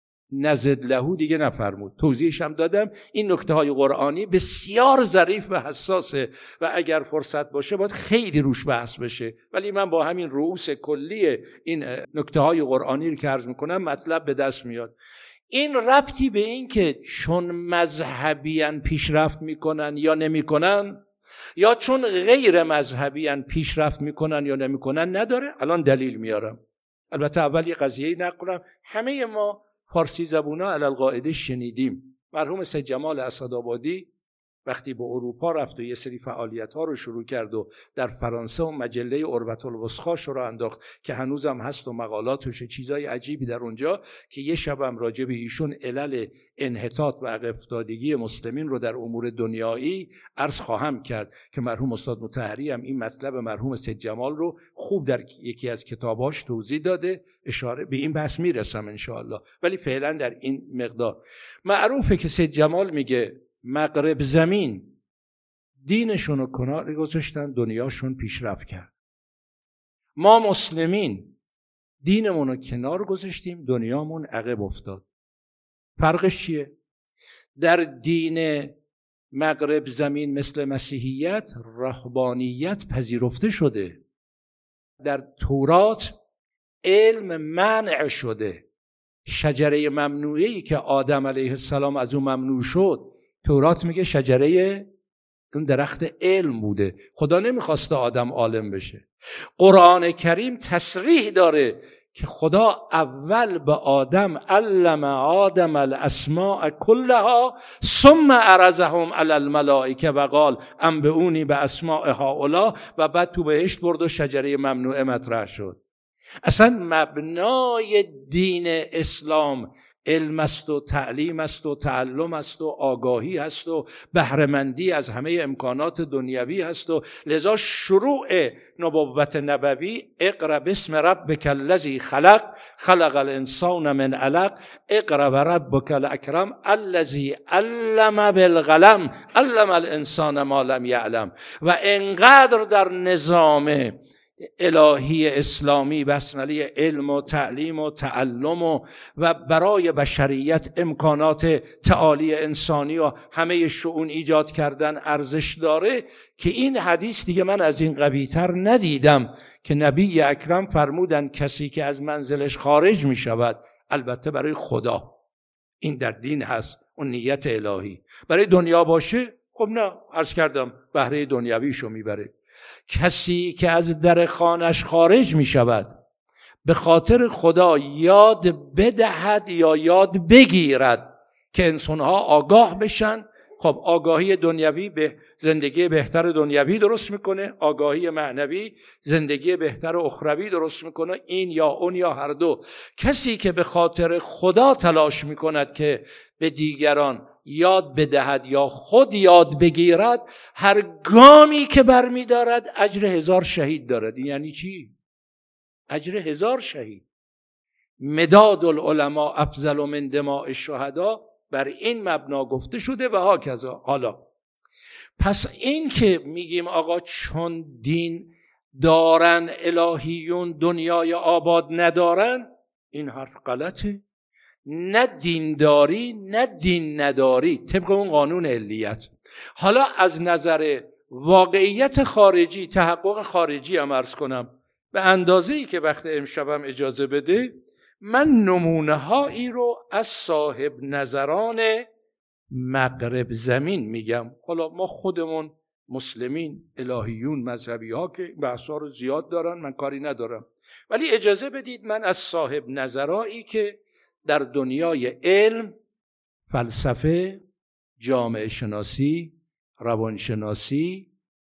A: نزد لهو دیگه نفرمود. توضیحش هم دادم. این نکته های قرآنی بسیار ظریف و حساسه و اگر فرصت باشه باید خیلی روش بحث بشه، ولی من با همین رؤوس کلی این نکته های قرآنی رو که عرض میکنم مطلب به دست میاد. این ربطی به این که چون مذهبیان پیشرفت میکنن یا نمیکنن، یا چون غیر مذهبیان پیشرفت میکنن یا نمیکنن نداره. الان دلیل میارم. البته اول یه قضیه نقل کنم. همه ما فارسی زبونا علی القاعده شنیدیم. مرحوم سید جمال اسدآبادی وقتی به اروپا رفت و یه سری فعالیت‌ها رو شروع کرد و در فرانسه و مجله اوربت الوسخا رو انداخت که هنوزم هست و مقالاتش چیزای عجیبی در اونجا، که یه شبم راجع به ایشون علل انحطاط و عقب افتادگی مسلمین رو در امور دنیایی عرض خواهم کرد که مرحوم استاد مطهری هم این مطلب مرحوم سید جمال رو خوب در یکی از کتاباش توضیح داده. اشاره به این بحث میرسم ان شاء الله، ولی فعلا در این مقدار معروفه که سید جمال میگه مغرب زمین دینشون رو کنار گذاشتن، دنیاشون پیشرفت کرد. ما مسلمین دینمون رو کنار گذاشتیم، دنیامون عقب افتاد. فرقش چیه؟ در دین مغرب زمین مثل مسیحیت رهبانیت پذیرفته شده. در تورات علم منع شده. شجره ممنوعه‌ای که آدم علیه السلام از اون ممنوع شد، تورات میگه شجره اون درخت علم بوده. خدا نمیخواسته آدم عالم بشه. قرآن کریم تصریح داره که خدا اول به آدم علم آدم الاسماء کلها ثم عرضهم علی الملائکه و قال انبئونی باسماء هؤلاء، و بعد تو بهشت برد و شجره ممنوعه مطرح شد. اصلا مبنای دین اسلام علم است و تعلیم است و تعلم است و آگاهی است و بهره‌مندی از همه امکانات دنیوی است، و لذا شروع نبوت نبوی اقرأ باسم ربک الذی خلق خلق الانسان من علق اقرأ وربک الاکرم الذی علم بالقلم علم الانسان ما لم یعلم. و انقدر در نظام الهی اسلامی بسمله علم و تعلیم و تعلم و, و برای بشریت امکانات تعالی انسانی و همه شؤون ایجاد کردن ارزش داره که این حدیث دیگه من از این قوی‌تر ندیدم که نبی اکرم فرمودن کسی که از منزلش خارج می شود، البته برای خدا این در دین هست، اون نیت الهی. برای دنیا باشه خب نه، عرض کردم بهره دنیویشو میبره. کسی که از در خانش خارج می شود به خاطر خدا یاد بدهد یا یاد بگیرد که انسانها آگاه بشن. خب آگاهی دنیوی به زندگی بهتر دنیوی درست میکنه، آگاهی معنوی زندگی بهتر اخروی درست میکنه، این یا اون یا هر دو. کسی که به خاطر خدا تلاش میکند که به دیگران یاد بدهد یا خود یاد بگیرد، هر گامی که برمی دارد اجر هزار شهید دارد. یعنی چی؟ اجر هزار شهید. مداد العلماء افضل من دماء الشهداء بر این مبنا گفته شده و ها کذا. حالا پس این که میگیم آقا چون دین دارن الهیون دنیای آباد ندارن، این حرف غلطه. نه دینداری نه دین نداری، طبق اون قانون علیت. حالا از نظر واقعیت خارجی، تحقق خارجی هم عرض کنم، به اندازه‌ای که وقت امشبم اجازه بده، من نمونه هایی رو از صاحب نظران مغرب زمین میگم. حالا ما خودمون مسلمین، الهیون، مذهبی ها که بحثا رو زیاد دارن، من کاری ندارم، ولی اجازه بدید من از صاحب نظرایی که در دنیای علم، فلسفه، جامعه شناسی، روانشناسی،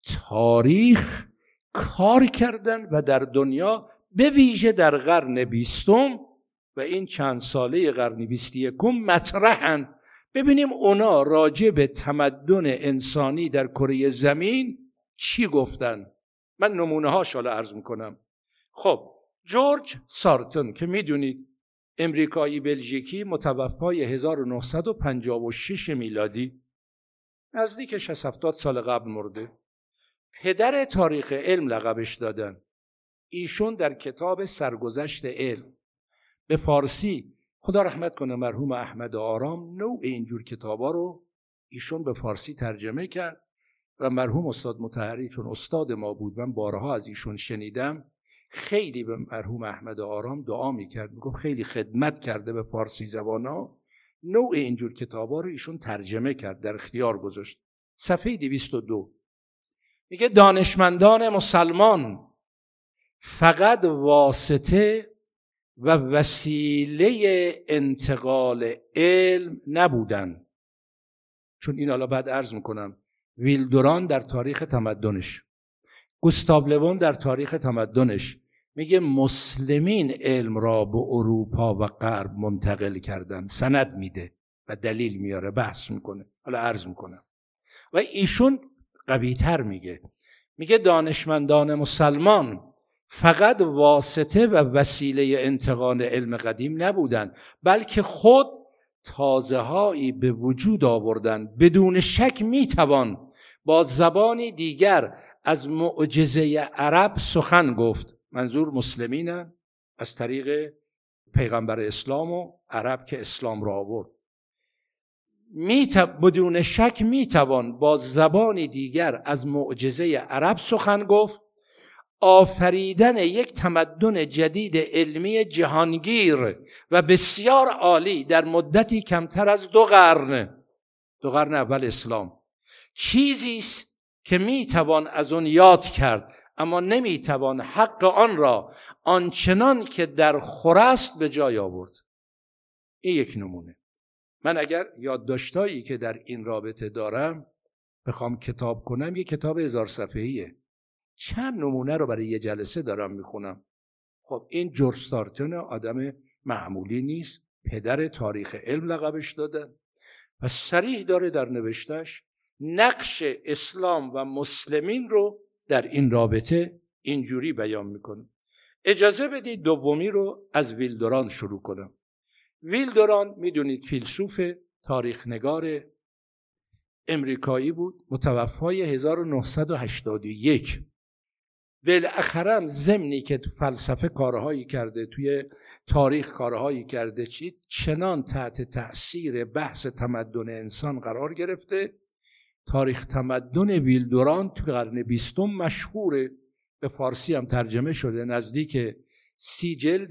A: تاریخ کار کردن و در دنیا به ویژه در قرن بیستم و این چند ساله قرن بیست و یکم مطرحن، ببینیم اونا راجع به تمدن انسانی در کره زمین چی گفتن. من نمونه هاش حالا عرض میکنم. خب جورج سارتون که میدونید امریکایی بلژیکی، متوفای هزار و نهصد و پنجاه و شش میلادی، نزدیک شصت هفتاد سال قبل مرده. پدر تاریخ علم لقبش دادن. ایشون در کتاب سرگذشت علم به فارسی، خدا رحمت کنه مرحوم احمد آرام، نوع اینجور کتابا رو ایشون به فارسی ترجمه کرد و مرحوم استاد مطهری چون استاد ما بود، من بارها از ایشون شنیدم، خیلی به مرحوم احمد آرام دعا میکرد، میگفت خیلی خدمت کرده به فارسی زبانا. نوع اینجور کتابا رو ایشون ترجمه کرد، در اختیار گذاشت. صفحه دویست و دو میگه دانشمندان مسلمان فقط واسطه و وسیله انتقال علم نبودن. چون این حالا بعد عرض میکنم. ویلدوران در تاریخ تمدنش، گوستاو لوون در تاریخ تمدنش میگه مسلمین علم را به اروپا و غرب منتقل کردن، سند میده و دلیل میاره، بحث میکنه. حالا عرض میکنم. و ایشون قوی تر میگه، میگه دانشمندان مسلمان فقط واسطه و وسیله انتقال علم قدیم نبودند، بلکه خود تازه هایی به وجود آوردن. بدون شک میتوان با زبانی دیگر از معجزه عرب سخن گفت. منظور مسلمینن از طریق پیغمبر اسلام و عرب که اسلام را آورد. میتب... بدون شک میتوان با زبانی دیگر از معجزه عرب سخن گفت. آفریدن یک تمدن جدید علمی جهانگیر و بسیار عالی در مدتی کمتر از دو قرن، دو قرن اول اسلام، چیزی است که میتوان از اون یاد کرد، اما نمیتوان حق آن را آنچنان که در خور است به جای آورد. این یک نمونه. من اگر یادداشتایی که در این رابطه دارم بخوام کتاب کنم، یک کتاب هزار صفحه‌ایه. چند نمونه رو برای یه جلسه دارم میخونم. خب این جورج سارتون آدم معمولی نیست، پدر تاریخ علم لقبش دادن و صریح داره در نوشتش نقش اسلام و مسلمین رو در این رابطه اینجوری بیان میکنه. اجازه بدید دومی رو از ویلدوران شروع کنم. ویلدوران میدونید فیلسوف، تاریخ نگار امریکایی بود، متوفای هزار و نهصد و هشتاد و یک. بالاخره ضمنی که تو فلسفه کارهایی کرده، توی تاریخ کارهایی کرده، چی چنان تحت تأثیر بحث تمدن انسان قرار گرفته. تاریخ تمدن ویلدوران تو قرن بیستم مشهوره، به فارسی هم ترجمه شده، نزدیک سی جلد،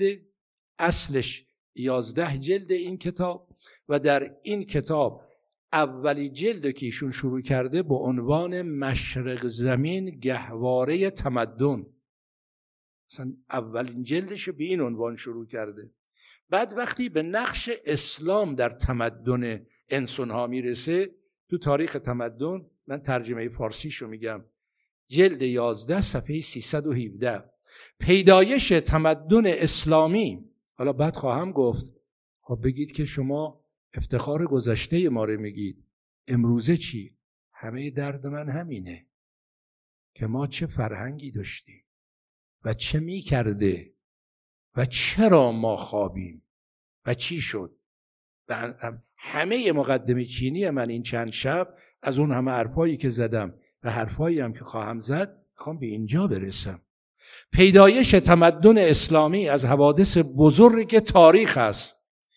A: اصلش یازده جلد این کتاب. و در این کتاب اولی جلد که ایشون شروع کرده با عنوان مشرق زمین گهواره تمدن، مثلا اولین جلدش به این عنوان شروع کرده. بعد وقتی به نقش اسلام در تمدن انسان ها میرسه، تو تاریخ تمدن، من ترجمه فارسیشو میگم، جلد یازده صفحه سیصد و هفده، پیدایش تمدن اسلامی. حالا بعد خواهم گفت خب بگید که شما افتخار گذشته ما رو میگید، امروزه چی؟ همه درد من همینه که ما چه فرهنگی داشتیم و چه میکرده و چرا ما خوابیم و چی شد. و همه مقدمه چینی من این چند شب از اون همه حرفایی که زدم و حرفایی هم که خواهم زد میخوام به اینجا برسم. پیدایش تمدن اسلامی از حوادث بزرگ تاریخ است.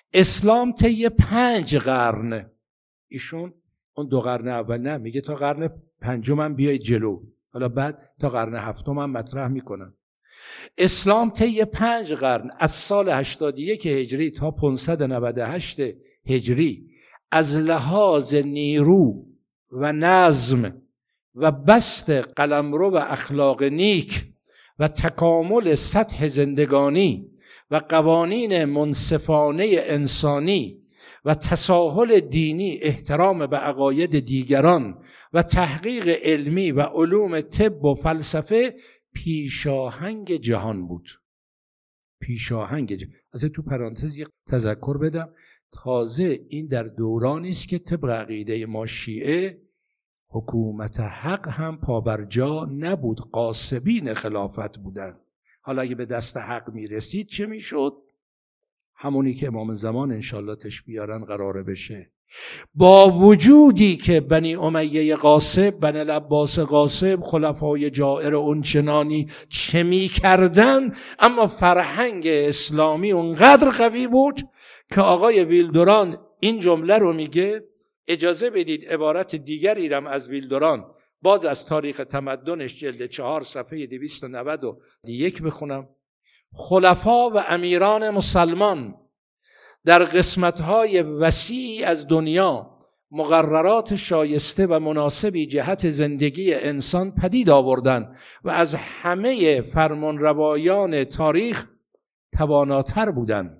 A: اسلام طی پنج قرن، ایشون اون دو قرن اول نه، میگه تا قرن پنجم هم بیای جلو، حالا بعد تا قرن هفتم هم مطرح میکنن. اسلام طی پنج قرن از سال هشتاد و یک هجری تا پانصد و نود و هشت هجری از لحاظ نیرو و نظم و بست قلمرو و اخلاق نیک و تکامل سطح زندگانی و قوانین منصفانه انسانی و تساهل دینی، احترام به عقاید دیگران و تحقیق علمی و علوم طب و فلسفه پیشاهنگ جهان بود. پیشاهنگ جهان. از تو پرانتز یک تذکر بدم، تازه این در دورانی است که طبق عقیده ما شیعه حکومت حق هم پابرجا نبود، غاصبین خلافت بودن. حالا اگه به دست حق میرسید چه میشد؟ همونی که امام زمان انشالله تش بیارن قراره بشه. با وجودی که بنی امیه غاصب، بنی العباس غاصب، خلفای جائر اونچنانی چه می کردن، اما فرهنگ اسلامی اونقدر قوی بود که آقای ویلدوران این جمله رو میگه. اجازه بدید عبارت دیگری رم از ویلدوران باز از تاریخ تمدنش جلد چهار صفحه دویست و نود و یک بخونم. خلفا و امیران مسلمان در قسمت‌های وسیعی از دنیا مقررات شایسته و مناسبی جهت زندگی انسان پدید آوردند و از همه فرمانروایان تاریخ تواناتر بودند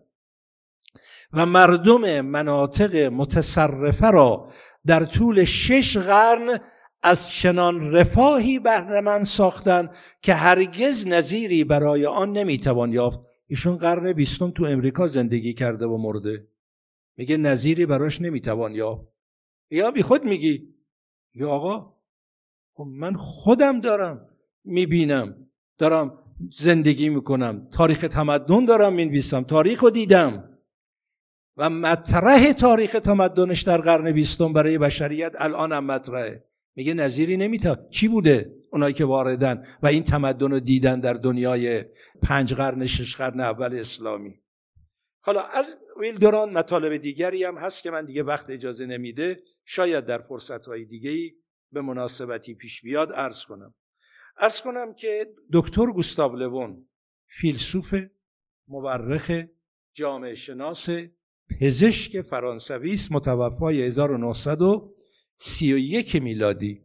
A: و مردم مناطق متصرفه را در طول شش قرن از چنان رفاهی بهره‌مند ساختند که هرگز نظیری برای آن نمیتوان یافت. ایشون قرن بیستم تو امریکا زندگی کرده و مرده، میگه نظیری براش نمیتوان یافت. یا بی خود میگی؟ یا آقا من خودم دارم میبینم، دارم زندگی میکنم، تاریخ تمدن دارم مینویسم، تاریخ رو دیدم و مطرح تاریخ تمدنش در قرن بیستم برای بشریت الان هم مطرحه. میگه نظیری نمیتوان. چی بوده اونایی که واردن و این تمدن رو دیدن در دنیای پنج قرن شش قرن اول اسلامی؟ حالا از ویلدوران مطالب دیگری هم هست که من دیگه وقت اجازه نمیده، شاید در فرصتهای دیگه‌ای به مناسبتی پیش بیاد عرض کنم. عرض کنم که دکتر گوستاو لوون فیلسوف، مورخ، جامعه شناس، پزشک فرانسوی است، متوفای هزار و نهصد و سی و یک میلادی.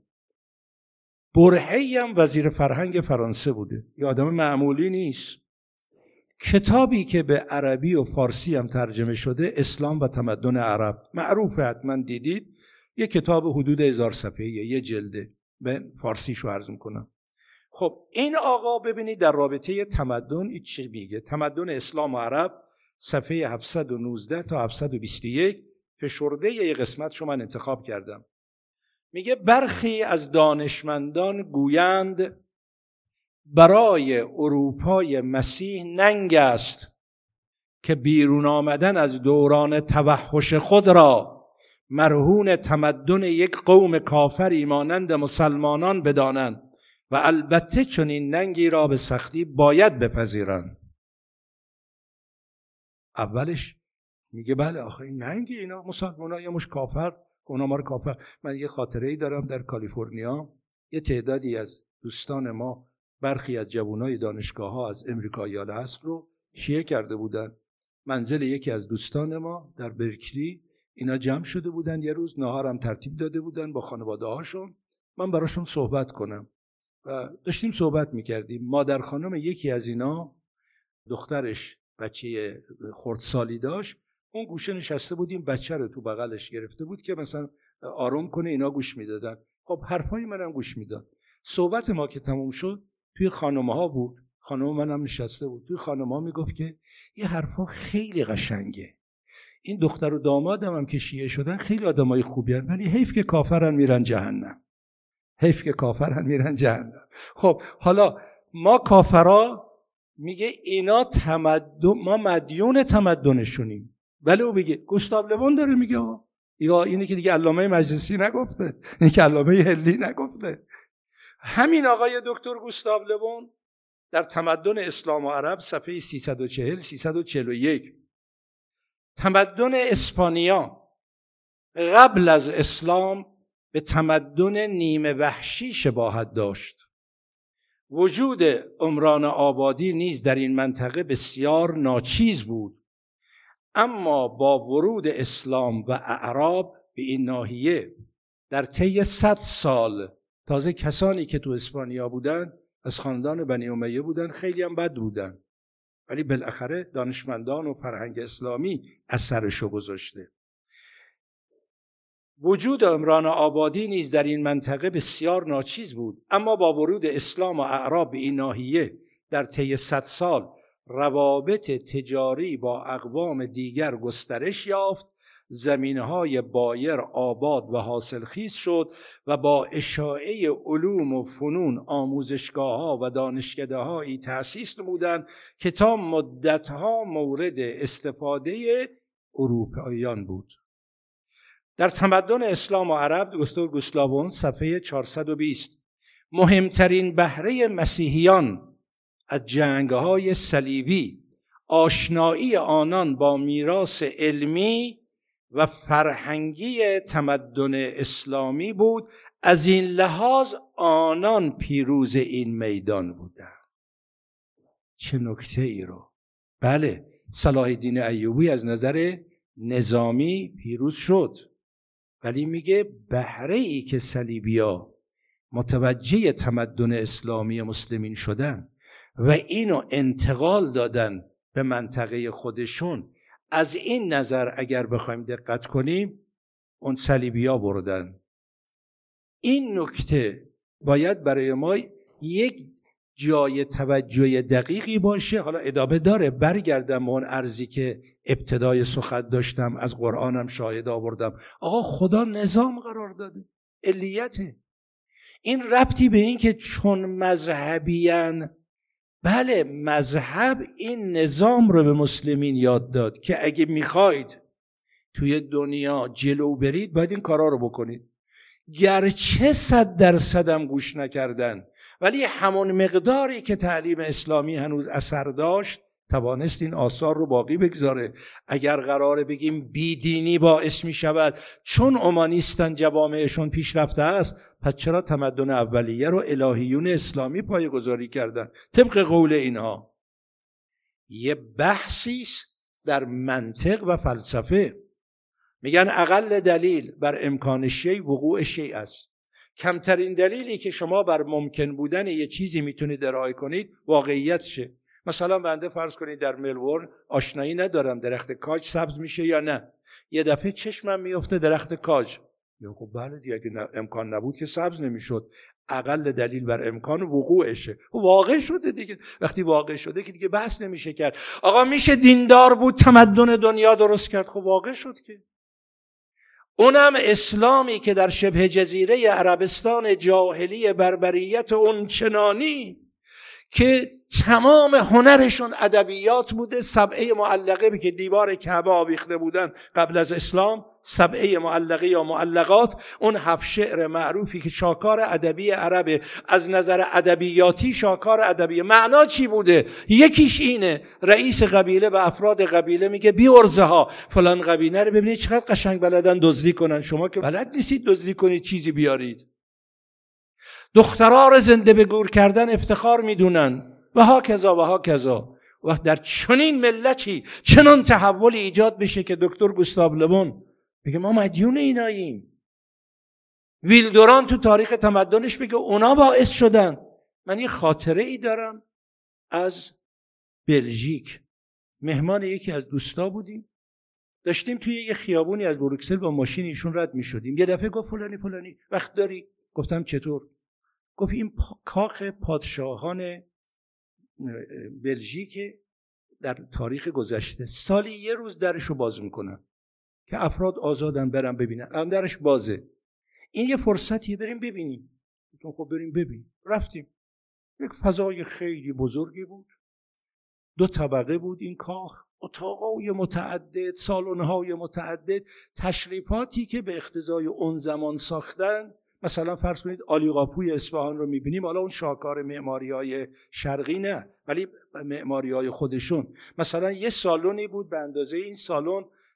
A: برهه‌ای هم وزیر فرهنگ فرانسه بوده، یه آدم معمولی نیست. کتابی که به عربی و فارسی هم ترجمه شده، اسلام و تمدن عرب، معروفه، حتما دیدید. یه کتاب حدود هزار صفحه‌ای، یه جلده، به فارسیشو عرض میکنم. خب این آقا ببینید در رابطه تمدن این چه میگه. تمدن اسلام و عرب صفحه هفتصد و نوزده تا هفتصد و بیست و یک، فشرده یه قسمت رو من انتخاب کردم. میگه برخی از دانشمندان گویند برای اروپای مسیح ننگ است که بیرون آمدن از دوران توحش خود را مرهون تمدن یک قوم کافری مانند مسلمانان بدانند و البته چنین ننگی را به سختی باید بپذیرند. اولش میگه بله آخه این ننگی، اینا مسلمان‌ها یا مش کافر، اونا ما رو کافر. من یه خاطره‌ای دارم در کالیفرنیا، یه تعدادی از دوستان ما برخی از جوانای دانشگاه‌ها از امریکا یا هست رو شیعه کرده بودن. منزل یکی از دوستان ما در برکلی اینا جمع شده بودن، یه روز ناهارم ترتیب داده بودن با خانواده‌هاشون. من براشون صحبت کنم و داشتیم صحبت می‌کردیم. مادر خانم یکی از اینا، دخترش بچه خردسالی داشت، اون گوشه نشسته بودیم، بچه رو تو بغلش گرفته بود که مثلا آروم کنه، اینا گوش میدادن. خب حرفای منم گوش میداد. صحبت ما که تموم شد توی خانم‌ها بود، خانم منم نشسته بود، توی خانم‌ها میگفت که این حرفا خیلی قشنگه، این دختر و دامادم هم که شیعه شدن خیلی آدمای خوبی هستن، ولی حیف که کافرن میرن جهنم، حیف که کافرن میرن جهنم. خب حالا ما کافرا میگه اینا تمدن، ما مدیون تمدنشونیم، ولی او میگه گوستاو لوون داره میگه یا اینی که دیگه علامه مجلسی نگفته، اینی که علامه هلی نگفته. همین آقای دکتر گوستاو لوون در تمدن اسلام و عرب صفحه سیصد و چهل سیصد و چهل و یک تمدن اسپانیا قبل از اسلام به تمدن نیمه وحشی شباهت داشت. وجود عمران آبادی نیز در این منطقه بسیار ناچیز بود، اما با ورود اسلام و اعراب به این ناحیه در طی صد سال، تازه کسانی که تو اسپانیا بودن از خاندان بنی امیه بودن، خیلی هم بد بودن، ولی بالاخره دانشمندان و فرهنگ اسلامی اثرشو گذاشته. وجود عمران آبادی نیز در این منطقه بسیار ناچیز بود، اما با ورود اسلام و اعراب به این ناحیه در طی صد سال روابط تجاری با اقوام دیگر گسترش یافت، زمینهای بایر آباد و حاصلخیز شد و با اشاعه علوم و فنون آموزشگاه‌ها و دانشکده‌هایی تأسیس نمودند که تا مدت‌ها مورد استفاده اروپاییان بود. در تمدن اسلام و عرب، دکتر گوسلاوون صفحه چهارصد و بیست، مهمترین بهره مسیحیان از جنگ‌های صلیبی آشنایی آنان با میراث علمی و فرهنگی تمدن اسلامی بود. از این لحاظ آنان پیروز این میدان بودند. چه نکته ای رو! بله، صلاح الدین ایوبی از نظر نظامی پیروز شد، ولی میگه بهره ای که صلیبیا متوجه تمدن اسلامی مسلمین شدن و اینو انتقال دادن به منطقه خودشون، از این نظر اگر بخوایم دقت کنیم اون صلیبیا بردن. این نکته باید برای ما یک جای توجه دقیقی باشه. حالا ادامه داره، برگردم اون عرضی که ابتدای سخن داشتم، از قرآنم شاهد آوردم. آقا خدا نظام قرار داده، علیته. این ربطی به این که چون مذهبیان، بله مذهب این نظام رو به مسلمین یاد داد که اگه میخواید توی دنیا جلو برید باید این کارا رو بکنید. گرچه صد درصد هم گوش نکردن، ولی همون مقداری که تعلیم اسلامی هنوز اثر داشت توانست این آثار رو باقی بگذاره. اگر قراره بگیم بیدینی باعث می شود چون اومانیستن جوامعشون پیشرفته است، پس چرا تمدن اولیه رو الهیون اسلامی پایه‌گذاری کردن طبق قول اینها؟ یه بحثی در منطق و فلسفه. میگن اقل دلیل بر امکان شیء وقوع شیء است. کمترین دلیلی که شما بر ممکن بودن یه چیزی میتونید ارائه کنید واقعیت شه. مثلا بنده فرض کنید در ملبورن آشنایی ندارم درخت کاج سبز میشه یا نه، یه دفعه چشمم میفته درخت کاج، یا خب بله دیگه اگه امکان نبود که سبز نمیشد. اقل دلیل بر امکان وقوعشه، واقع شده دیگه. وقتی واقع شده که دیگه بحث نمیشه کرد. آقا میشه دیندار بود تمدن دنیا درست کرد، خب واقع شد که. اونم اسلامی که در شبه جزیره عربستان جاهلی بربریت اون چنانی که تمام هنرشون ادبیات بوده، سبعه معلقه که دیوار کعبه آویخته بودن قبل از اسلام، سبعه معلقه یا معلقات، اون هفت شعر معروفی که شاکار ادبی عربه، از نظر ادبیاتی شاکار ادبی. معنا چی بوده؟ یکیش اینه، رئیس قبیله به افراد قبیله میگه بی ارزه ها فلان قبیله رو ببینید چقدر قشنگ بلدن دزدی کنن، شما که بلد نیستید دزدی کنید چیزی بیارید. دخترها زنده به گور کردن افتخار میدونن و ها کذا و ها کذا. و در چنین ملتی چنان تحول ایجاد بشه که دکتر گوستاو لمون بگه ما مدیون ایناییم. ویلدوران تو تاریخ تمدنش بگه اونا باعث شدن. من یه خاطره ای دارم از بلژیک. مهمان یکی از دوستا بودیم، داشتیم توی یه خیابونی از بروکسل با ماشین ایشون رد می شدیم. یه دفعه گفت فلانی فلانی وقت داری؟ گفتم چطور؟ گفت این کاخ پادشاهان بلژیک در تاریخ گذشته سالی یه روز درشو باز میکنن که افراد آزادن برن ببینن. الان درش بازه، این یه فرصتیه بریم ببینیم. گفتم خب بریم ببینیم. رفتیم. یک فضای خیلی بزرگی بود، دو طبقه بود این کاخ، اتاقای متعدد، سالن‌های متعدد، تشریفاتی که به اقتضای اون زمان ساختن. مثلا فرض کنید عالیقاپوی اصفهان رو میبینیم، حالا اون شاهکار معماری‌های شرقی نه ولی معماری‌های خودشون. مثلا یه سالنی بود به اندازه این سالن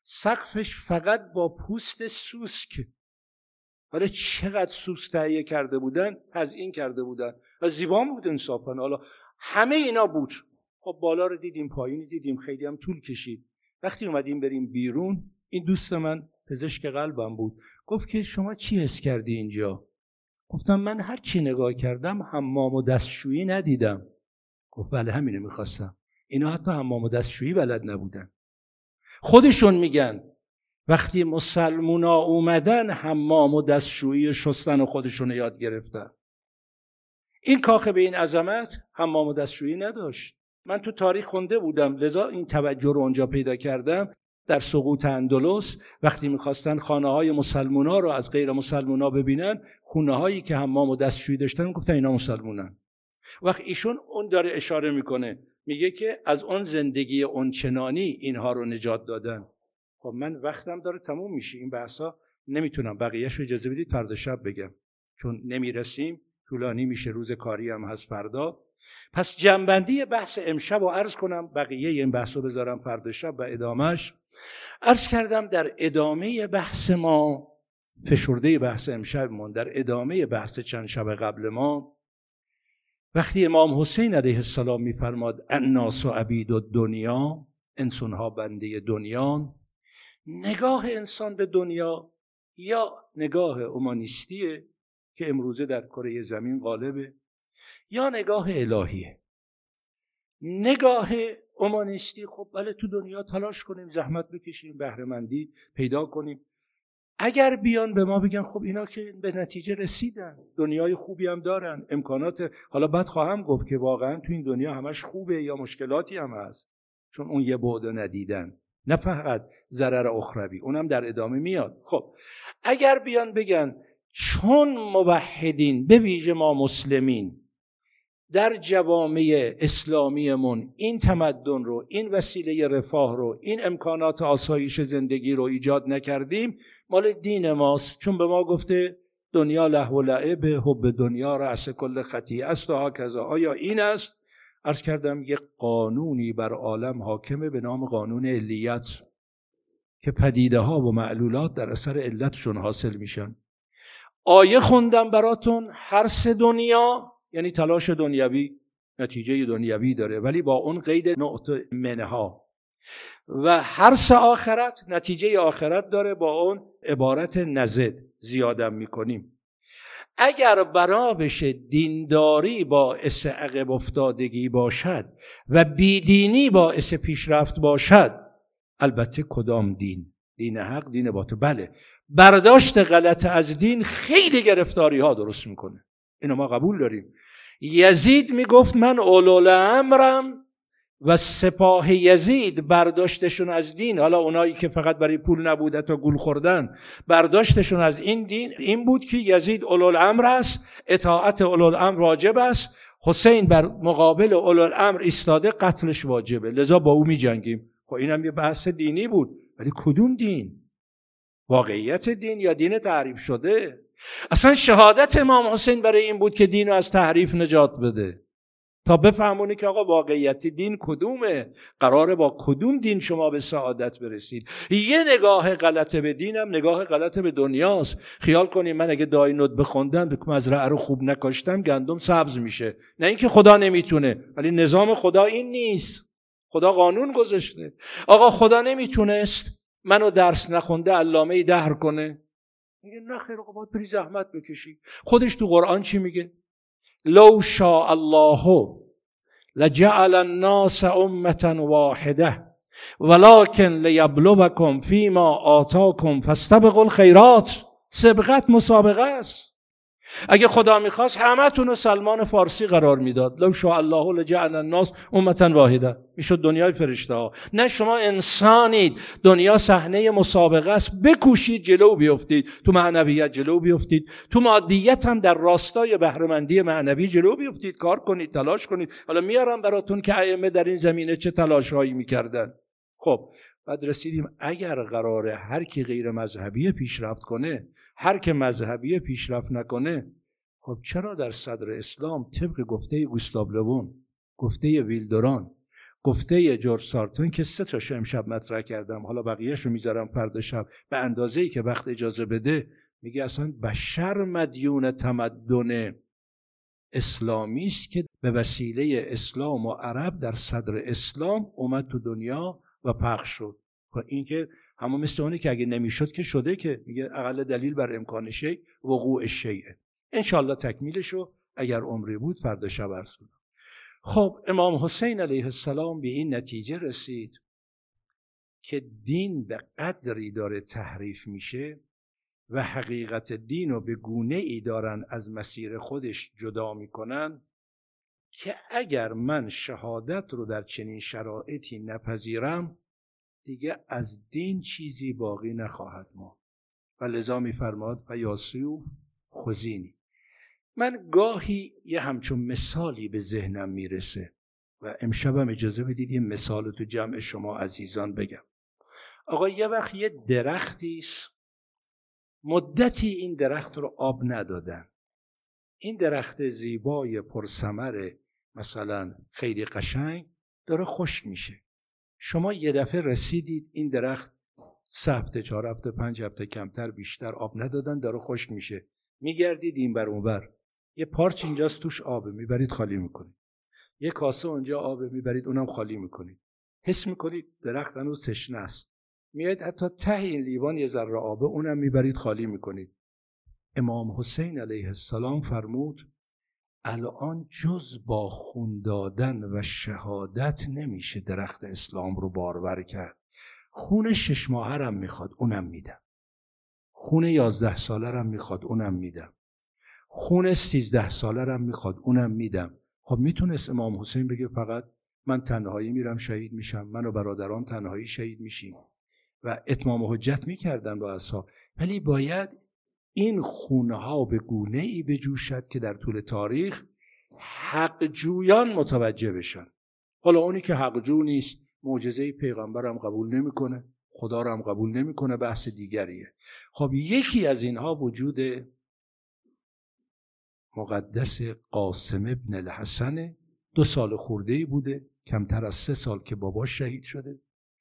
A: سقفش فقط با پوست سوسک، حالا چقدر سوسک تهیه کرده بودن، تزیین کرده بودن و زیبا بود انصافا. حالا همه اینا بود. خب بالا رو دیدیم، پایین دیدیم، خیلی هم طول کشید. وقتی اومدیم بریم بیرون، این دوست من پزشک قلبم بود، گفت که شما چی حس کردی اینجا؟ گفتم من هر چی نگاه کردم حمام و دستشویی ندیدم. گفت بله همینه میخواستم. اینا حتی حمام و دستشویی بلد نبودن. خودشون میگن وقتی مسلمونا اومدن حمام و دستشویی شستن و خودشون یاد گرفتن. این کاخ به این عظمت حمام و دستشویی نداشت. من تو تاریخ خونده بودم، لذا این توجه رو اونجا پیدا کردم. در سقوط اندلس وقتی میخواستن خانه های مسلمونا رو از غیر مسلمونا ببینن، خونه هایی که حمام و دستشویی داشتن گفتن اینا مسلمونن. وقت ایشون اون داره اشاره میکنه، میگه که از اون زندگی اونچنانی اینها رو نجات دادن. خب من وقتم داره تموم میشه، این بحثا نمیتونم بقیه‌شو اجازه بدید فردا شب بگم، چون نمیرسیم، طولانی میشه، روز کاری هم هست فردا. پس جنبندی بحث امشب رو عرض کنم، بقیه این بحث رو بذارم فردا شب و ادامهش. عرض کردم در ادامه بحث ما، فشرده بحث امشبمون، در ادامه بحث چند شب قبل ما، وقتی امام حسین علیه السلام میفرماد الناس عبید الدنیا، انسانها بنده دنیا، نگاه انسان به دنیا یا نگاه اومانیستیه که امروزه در کره زمین غالبه، یا نگاه الهیه. نگاه اومانیستی، خب بله تو دنیا تلاش کنیم، زحمت بکشیم، بهره‌مندی پیدا کنیم. اگر بیان به ما بگن خب اینا که به نتیجه رسیدن، دنیای خوبی هم دارن، امکانات، حالا بعد خواهم گفت که واقعا تو این دنیا همش خوبه یا مشکلاتی هم هست، چون اون یه بعد ندیدن، نه فقط ضرر اخروی، اونم در ادامه میاد. خب اگر بیان بگن چون موحدین، به ویژه ما مسلمین، در جوامع اسلامیمون این تمدن رو، این وسیله رفاه رو، این امکانات آسایش زندگی رو ایجاد نکردیم، مال دین ماست، چون به ما گفته دنیا لهو و لعب، حب دنیا رأس کل خطیئه است و هاکذا. آیا این است؟ عرض کردم یک قانونی بر عالم حاکمه به نام قانون علیت که پدیده ها و معلولات در اثر علتشون حاصل میشن. آیه خوندم براتون، هر سه دنیا یعنی تلاش دنیوی نتیجه دنیوی داره، ولی با اون قید نقطه منها، و هر سه آخرت نتیجه آخرت داره، با اون عبارت نزد زیادم میکنیم. اگر بنا بشه دینداری باعث عقب افتادگی باشد و بیدینی باعث پیشرفت باشد، البته کدام دین؟ دین حق، دین باطل. بله، برداشت غلط از دین خیلی گرفتاری ها درست میکنه، اینو ما قبول داریم. یزید میگفت من اولوالامرم و سپاه یزید برداشتشون از دین، حالا اونایی که فقط برای پول نبوده تا گول خوردن، برداشتشون از این دین این بود که یزید اولوالامر است، اطاعت اولوالامر واجب است، حسین بر مقابل اولوالامر ایستاده، قتلش واجبه، لذا با او می جنگیم. خب اینم یه بحث دینی بود، ولی کدوم دین؟ واقعیت دین یا دین تعریف شده؟ اصلا شهادت امام حسین برای این بود که دین رو از تحریف نجات بده، تا بفهمونی که آقا واقعیت دین کدومه، قراره با کدوم دین شما به سعادت برسید. یه نگاه غلط به دینم نگاه غلط به دنیاست. خیال کنیم من اگه دای ند بخوندم، مزرعه رو خوب نکاشتم، گندم سبز میشه. نه اینکه خدا نمیتونه، ولی نظام خدا این نیست. خدا قانون گذاشته. آقا خدا نمیتونست منو درس نخونده علامه دهر کنه؟ میگه نه خیر، آقا باید بری زحمت بکشی. خودش تو قرآن چی میگه؟ لو شاء الله لجعل الناس امة واحده ولكن لیبلوکم فیما آتاکم فاستبقوا الخیرات. سبقت مسابقه است. اگه خدا میخواست همه تون رو سلمان فارسی قرار میداد. لو شاء الله لجعل الناس امة واحده، میشد دنیای فرشته ها. نه، شما انسانید، دنیا صحنه مسابقه است. بکوشید جلو بیفتید، تو معنویت جلو بیفتید، تو مادیت هم در راستای بهره‌مندی معنوی جلو بیفتید، کار کنید، تلاش کنید. حالا میارم براتون که ائمه در این زمینه چه تلاش‌هایی میکردن. خب بعد رسیدیم اگر قراره هر کی غیر مذهبی پیشرفت کنه، هر که مذهبی پیشرفت نکنه، خب چرا در صدر اسلام طبق گفته گوستاو لوون، گفته ویلدوران، گفته جورج سارتون که سه تاشو امشب مطرح کردم، حالا بقیه‌شو میذارم فردا شب به اندازه‌ای که وقت اجازه بده. میگه اصلا بشر مدیون تمدن اسلامی است که به وسیله اسلام و عرب در صدر اسلام اومد تو دنیا و پخش شد. و این که همون مثل اونی که اگه نمیشد که شده، که میگه اقل دلیل بر امکان شیء وقوع شیء. انشالله تکمیلشو اگر عمری بود فردا شب عرض کنم. خب امام حسین علیه السلام به این نتیجه رسید که دین به قدری داره تحریف میشه و حقیقت دین رو به گونه ای دارن از مسیر خودش جدا میکنن که اگر من شهادت رو در چنین شرایطی نپذیرم دیگه از دین چیزی باقی نخواهد ماند. و لذا میفرماد و یاسیو خزینی. من گاهی یه همچون مثالی به ذهنم میرسه و امشبم اجازه بدید این مثال تو جمع شما عزیزان بگم. آقا یه وقت یه درختی است، مدتی این درخت رو آب ندادن. این درخت زیبای پرثمر مثلا خیلی قشنگ داره خشک میشه. شما یه دفعه رسیدید این درخت سه هفته، چهار هفته، پنج هفته کمتر بیشتر آب ندادن، داره خشک میشه. میگردید این بر اون بر، یه پارچ اینجاست توش آبه، میبرید خالی میکنید. یه کاسه اونجا آبه، میبرید اونم خالی میکنید. حس میکنید درخت هنوز تشنه است. میاد حتی ته این لیوان یه ذره آبه، اونم میبرید خالی میکنید. امام حسین علیه السلام فرمود الان جز با خون دادن و شهادت نمیشه درخت اسلام رو بارور کرد. خون شش ماهه رم میخواد، اونم میدم. خون یازده ساله رم میخواد، اونم میدم. خون سیزده ساله رم میخواد، اونم میدم. خب میتونست امام حسین بگه فقط من تنهایی میرم شهید میشم، من و برادران تنهایی شهید میشیم و اتمام حجت میکردن با اصحاب. ولی باید این خونها به گونه ای بجوشد که در طول تاریخ حق جویان متوجه بشن. حالا اونی که حق جو نیست، معجزه پیغمبرم قبول نمیکنه، خدا رو هم قبول نمیکنه، بحث دیگریه. خب یکی از اینها وجود مقدس قاسم ابن الحسن، دو سال خورده‌ای بوده، کمتر از سه سال که باباش شهید شده.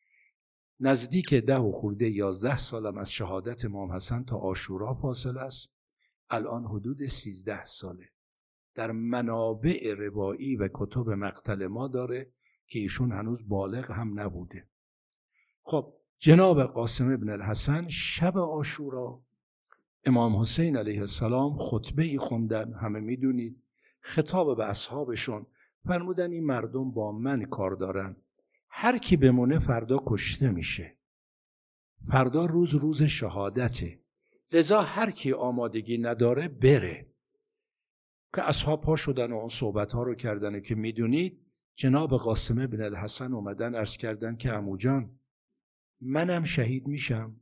A: نزدیک ده و خورده یازده سالم از شهادت امام حسن تا عاشورا فاصله است. الان حدود سیزده ساله. در منابع روایی و کتب مقتل ما داره که ایشون هنوز بالغ هم نبوده. خب جناب قاسم ابن الحسن شب عاشورا امام حسین علیه السلام خطبه ای خوندن، همه میدونید، خطاب به اصحابشون. فرمودن این مردم با من کار دارن، هر کی بمونه فردا کشته میشه، فردا روز روز شهادته، لذا هر کی آمادگی نداره بره. که اصحاب پا شدن و اون صحبت ها رو کردن که میدونید. جناب قاسم بن الحسن اومدن عرض کردن که عمو جان منم شهید میشم.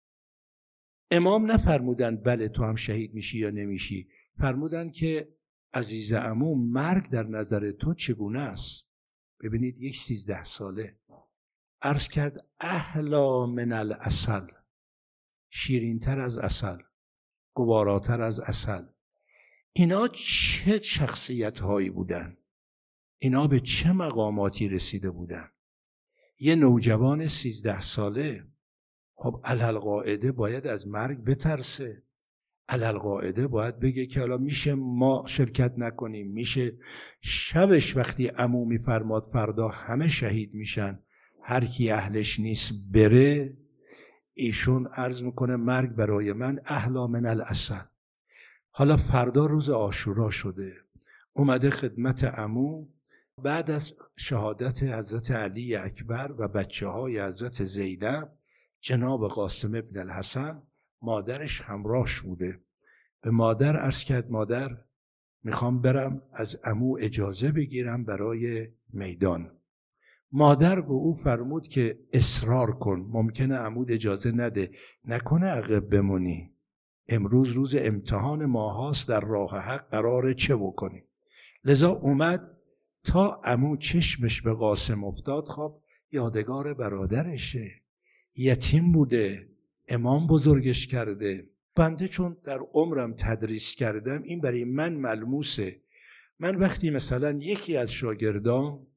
A: امام نفرمودن بله تو هم شهید میشی یا نمیشی، فرمودن که عزیز عمو مرگ در نظر تو چگونه است؟ ببینید یک سیزده ساله عرض کرد احلا من العسل، شیرینتر از عسل، گواراتر از عسل. اینا چه شخصیت هایی بودن؟ اینا به چه مقاماتی رسیده بودن؟ یه نوجوان سیزده ساله خب علالقاعده باید از مرگ بترسه، علالقاعده باید بگه که حالا میشه ما شرکت نکنیم، میشه شبش وقتی عمو میفرماد فردا همه شهید میشن، هر کی اهلش نیست بره. ایشون عرض میکنه مرگ برای من احلا من العسل. حالا فردا روز عاشورا شده، اومده خدمت عمو بعد از شهادت حضرت علی اکبر و بچه های حضرت زینب. جناب قاسم ابن الحسن مادرش همراهش بوده. به مادر عرض کرد مادر میخوام برم از عمو اجازه بگیرم برای میدان. مادر به او فرمود که اصرار کن، ممکنه عمود اجازه نده، نکنه عقب بمونی، امروز روز امتحان ماهاست، در راه حق قراره چه بکنی. لذا اومد تا عمو چشمش به قاسم افتاد. خب یادگار برادرشه، یتیم بوده، امام بزرگش کرده. بنده چون در عمرم تدریس کردم این برای من ملموسه. من وقتی مثلا یکی از شاگردام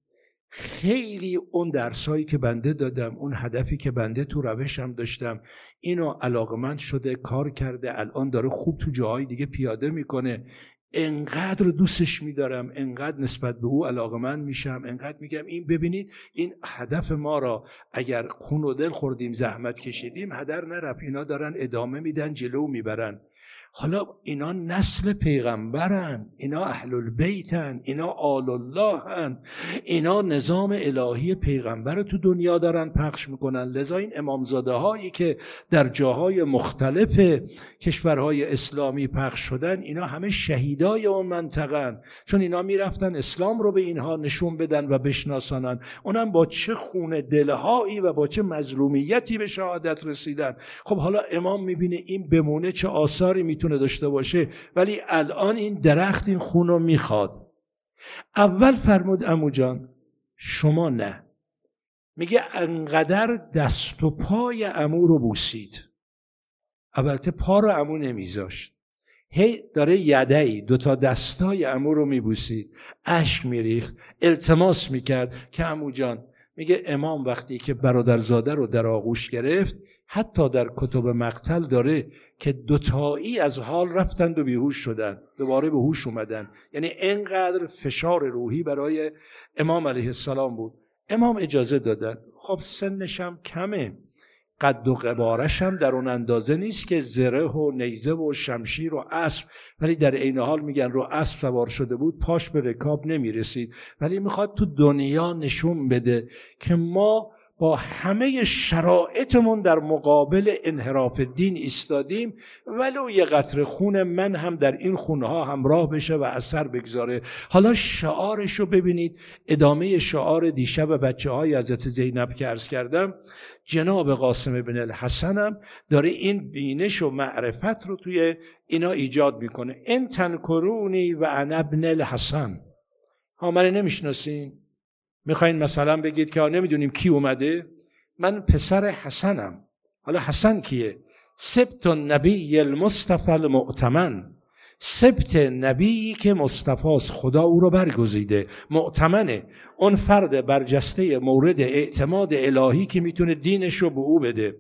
A: خیلی اون درسایی که بنده دادم، اون هدفی که بنده تو روشم داشتم، اینو علاقمند شده، کار کرده، الان داره خوب تو جاهای دیگه پیاده میکنه. انقدر دوستش میدارم، انقدر نسبت به او علاقمند میشم، انقدر میگم این ببینید این هدف ما را اگر خون و دل خوردیم، زحمت کشیدیم، هدر نرفت. اینا دارن ادامه میدن، جلو میبرن. حالا اینا نسل پیغمبرن، اینا اهل البیتن، اینا آل الله هن، اینا نظام الهی پیغمبر رو تو دنیا دارن پخش میکنن. لذا این امامزاده هایی که در جاهای مختلف کشورهای اسلامی پخش شدن، اینا همه شهیدای اون منطقه‌ن، چون اینا میرفتن اسلام رو به اینها نشون بدن و بشناسانن. اونم با چه خون دلهایی و با چه مظلومیتی به شهادت رسیدن. خب حالا امام میبینه این بمونه چه آثاری میتونه داشته باشه، ولی الان این درخت این خون رو میخواد. اول فرمود عمو جان شما نه، میگه انقدر دست و پای عمو رو بوسید. اولته پا رو عمو نمیذاشت، هی داره یدهی دوتا دستای عمو رو میبوسید، اشک میریخت، التماس میکرد که عمو جان. میگه امام وقتی که برادرزاده رو در آغوش گرفت، حتی در کتب مقتل داره که دوتایی از حال رفتند و بیهوش شدن، دوباره به هوش اومدن. یعنی اینقدر فشار روحی برای امام علیه السلام بود. امام اجازه دادن. خب سنش هم کمه، قد و قبارش هم در اون اندازه نیست که زره و نیزه و شمشیر و اسب، ولی در عین حال میگن رو اسب سوار شده بود، پاش به رکاب نمیرسید، ولی میخواد تو دنیا نشون بده که ما با همه شرایطمون در مقابل انحراف دین ایستادیم، ولو یه قطره خون من هم در این خونها همراه بشه و اثر بگذاره. حالا شعارشو ببینید، ادامه شعار دیشب بچه های حضرت زینب که عرض کردم، جناب قاسم بن الحسن هم داره این بینش و معرفت رو توی اینا ایجاد میکنه. این تنکرونی و انا ابن الحسن. ها من نمیشناسین؟ میخواین مثلا بگید که نمیدونیم کی اومده؟ من پسر حسنم. حالا حسن کیه؟ سبت النبی المصطفى المؤتمن، سبت نبی که مصطفاست، خدا او رو برگزیده، مؤتمنه، اون فرد برجسته مورد اعتماد الهی که میتونه دینش رو به او بده.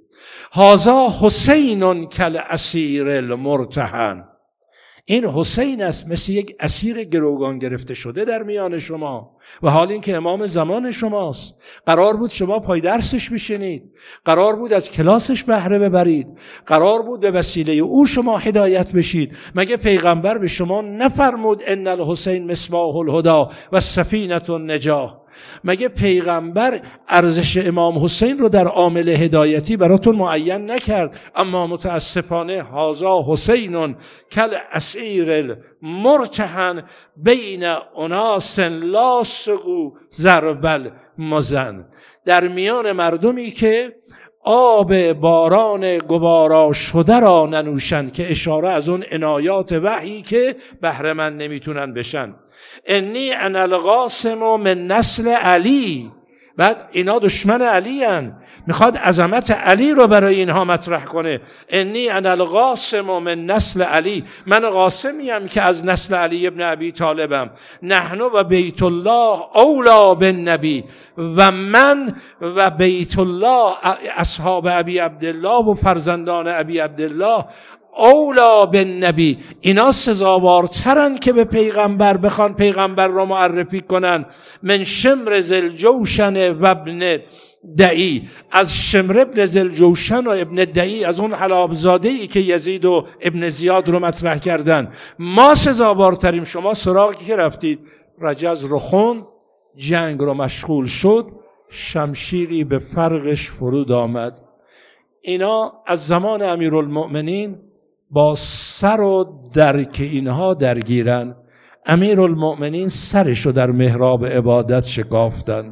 A: هذا حسین کالاسیر المرتهن، این حسین است مثل یک اسیر گروگان گرفته شده در میان شما، و حال این که امام زمان شماست. قرار بود شما پای درسش بشینید، قرار بود از کلاسش بهره ببرید، قرار بود به وسیله او شما هدایت بشید. مگه پیغمبر به شما نفرمود ان الحسین مصباح الهدی و سفینة النجاة؟ مگه پیغمبر ارزش امام حسین رو در عامل هدایتی براتون معین نکرد؟ اما متاسفانه هذا حسین کالاسیر المرتهن بین اناس لا سقوا ضرب المزن، در میان مردمی که آب باران گوارا شده را ننوشن، که اشاره از اون عنایات وحی که بهره مند نمیتونن بشن. انی انا القاسم من نسل علی. بعد اینا دشمن علی هن، میخواد عظمت علی رو برای اینها مطرح کنه. انی انا القاسم من نسل علی، من قاسمیم که از نسل علی ابن ابی طالبم. نحن و بیت الله اولا بالنبی، و من و بیت الله اصحاب ابی عبدالله و فرزندان ابی عبدالله اولا بالنبی، اینا سزاوارترن که به پیغمبر بخوان پیغمبر رو معرفی کنن. من شمر ذوالجوشن و ابن دعی، از شمر ابن ذوالجوشن و ابن دعی، از اون حلابزاده‌ای که یزید و ابن زیاد رو مطرح کردن، ما سزاوارتریم. شما سراغی که رفتید، رجز رو خون، جنگ رو مشغول شد، شمشیری به فرقش فرود آمد. اینا از زمان امیرالمؤمنین با سر و درک اینها درگیرن. امیرالمؤمنین سرشو در محراب عبادت شکافتن.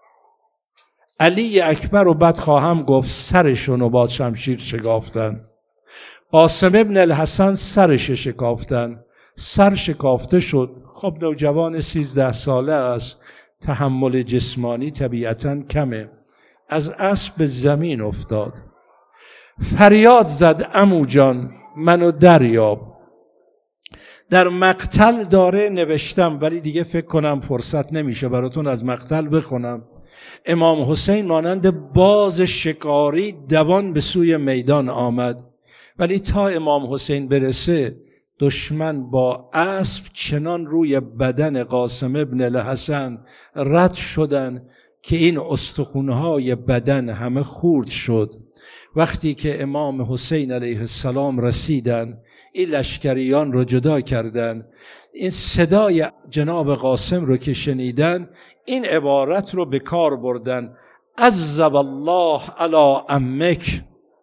A: علی اکبر و بعد خواهم گفت سرشونو با شمشیر شکافتن. قاسم ابن الحسن سرش شکافتن. سر شکافته شد. خب نوجوان سیزده ساله است، تحمل جسمانی طبیعتاً کمه، از اسب به زمین افتاد، فریاد زد عمو جان منو دریاب. در مقتل داره نوشتم، ولی دیگه فکر کنم فرصت نمیشه براتون از مقتل بخونم. امام حسین مانند باز شکاری دوان به سوی میدان آمد، ولی تا امام حسین برسه دشمن با اسب چنان روی بدن قاسم ابن الحسن رد شدن که این استخوان‌های بدن همه خورد شد. وقتی که امام حسین علیه السلام رسیدن، این لشکریان رو جدا کردن، این صدای جناب قاسم رو که شنیدن این عبارت رو به کار بردن: عذب الله علی عمک،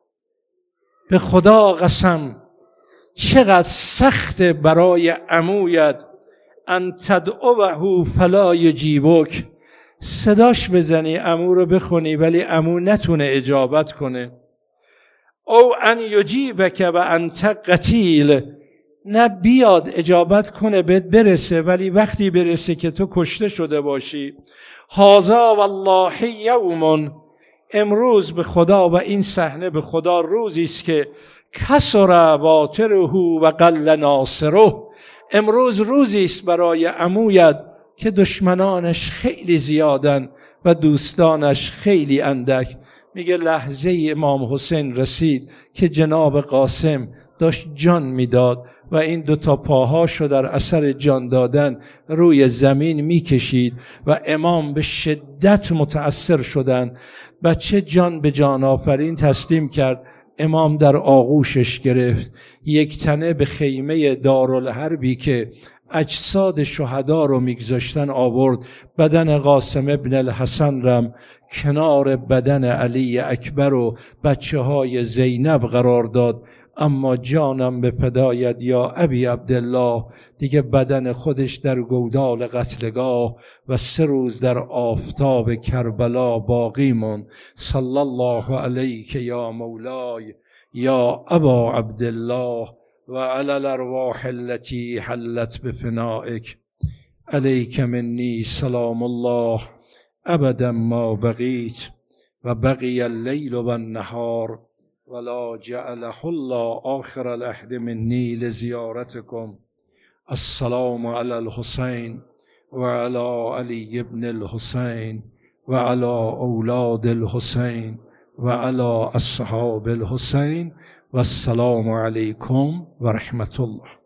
A: به خدا قسم چقدر سخت برای عمویت، ان تدعوه فلا یجیبک، صداش بزنی عمو رو بخونی ولی عمو نتونه اجابت کنه. او ان یجیبک و انت قتیل، نه بیاد اجابت کنه بهت برسه ولی وقتی برسه که تو کشته شده باشی. هذا والله یوم، امروز به خدا و این صحنه به خدا روزی است که کسر باطره و قل ناصره، امروز روزی است برای عمویت که دشمنانش خیلی زیادن و دوستانش خیلی اندک. میگه لحظه امام حسین رسید که جناب قاسم داشت جان میداد و این دو تا پاهاشو در اثر جان دادن روی زمین میکشید و امام به شدت متأثر شدن. بچه جان به جان آفرین تسلیم کرد، امام در آغوشش گرفت، یک تنه به خیمه دارالحربی که اجساد شهدا رو میگذاشتن آورد، بدن قاسم ابن الحسن رم کنار بدن علی اکبر و بچه های زینب قرار داد. اما جانم به فدایت یا ابی عبدالله، دیگه بدن خودش در گودال قتلگاه و سه روز در آفتاب کربلا باقی موند. صلی الله علیک یا مولای یا ابا عبدالله و علی الارواح التي حلت بفنائک، علیک منی سلام الله ابدا ما بقیت و بقی اللیل و النهار ولا جعله الله آخر العهد منی لزیارتکم. السلام علی الحسین و علی علی ابن الحسین و علی اولاد الحسین و علی اصحاب الحسین و السلام علیکم و رحمت الله.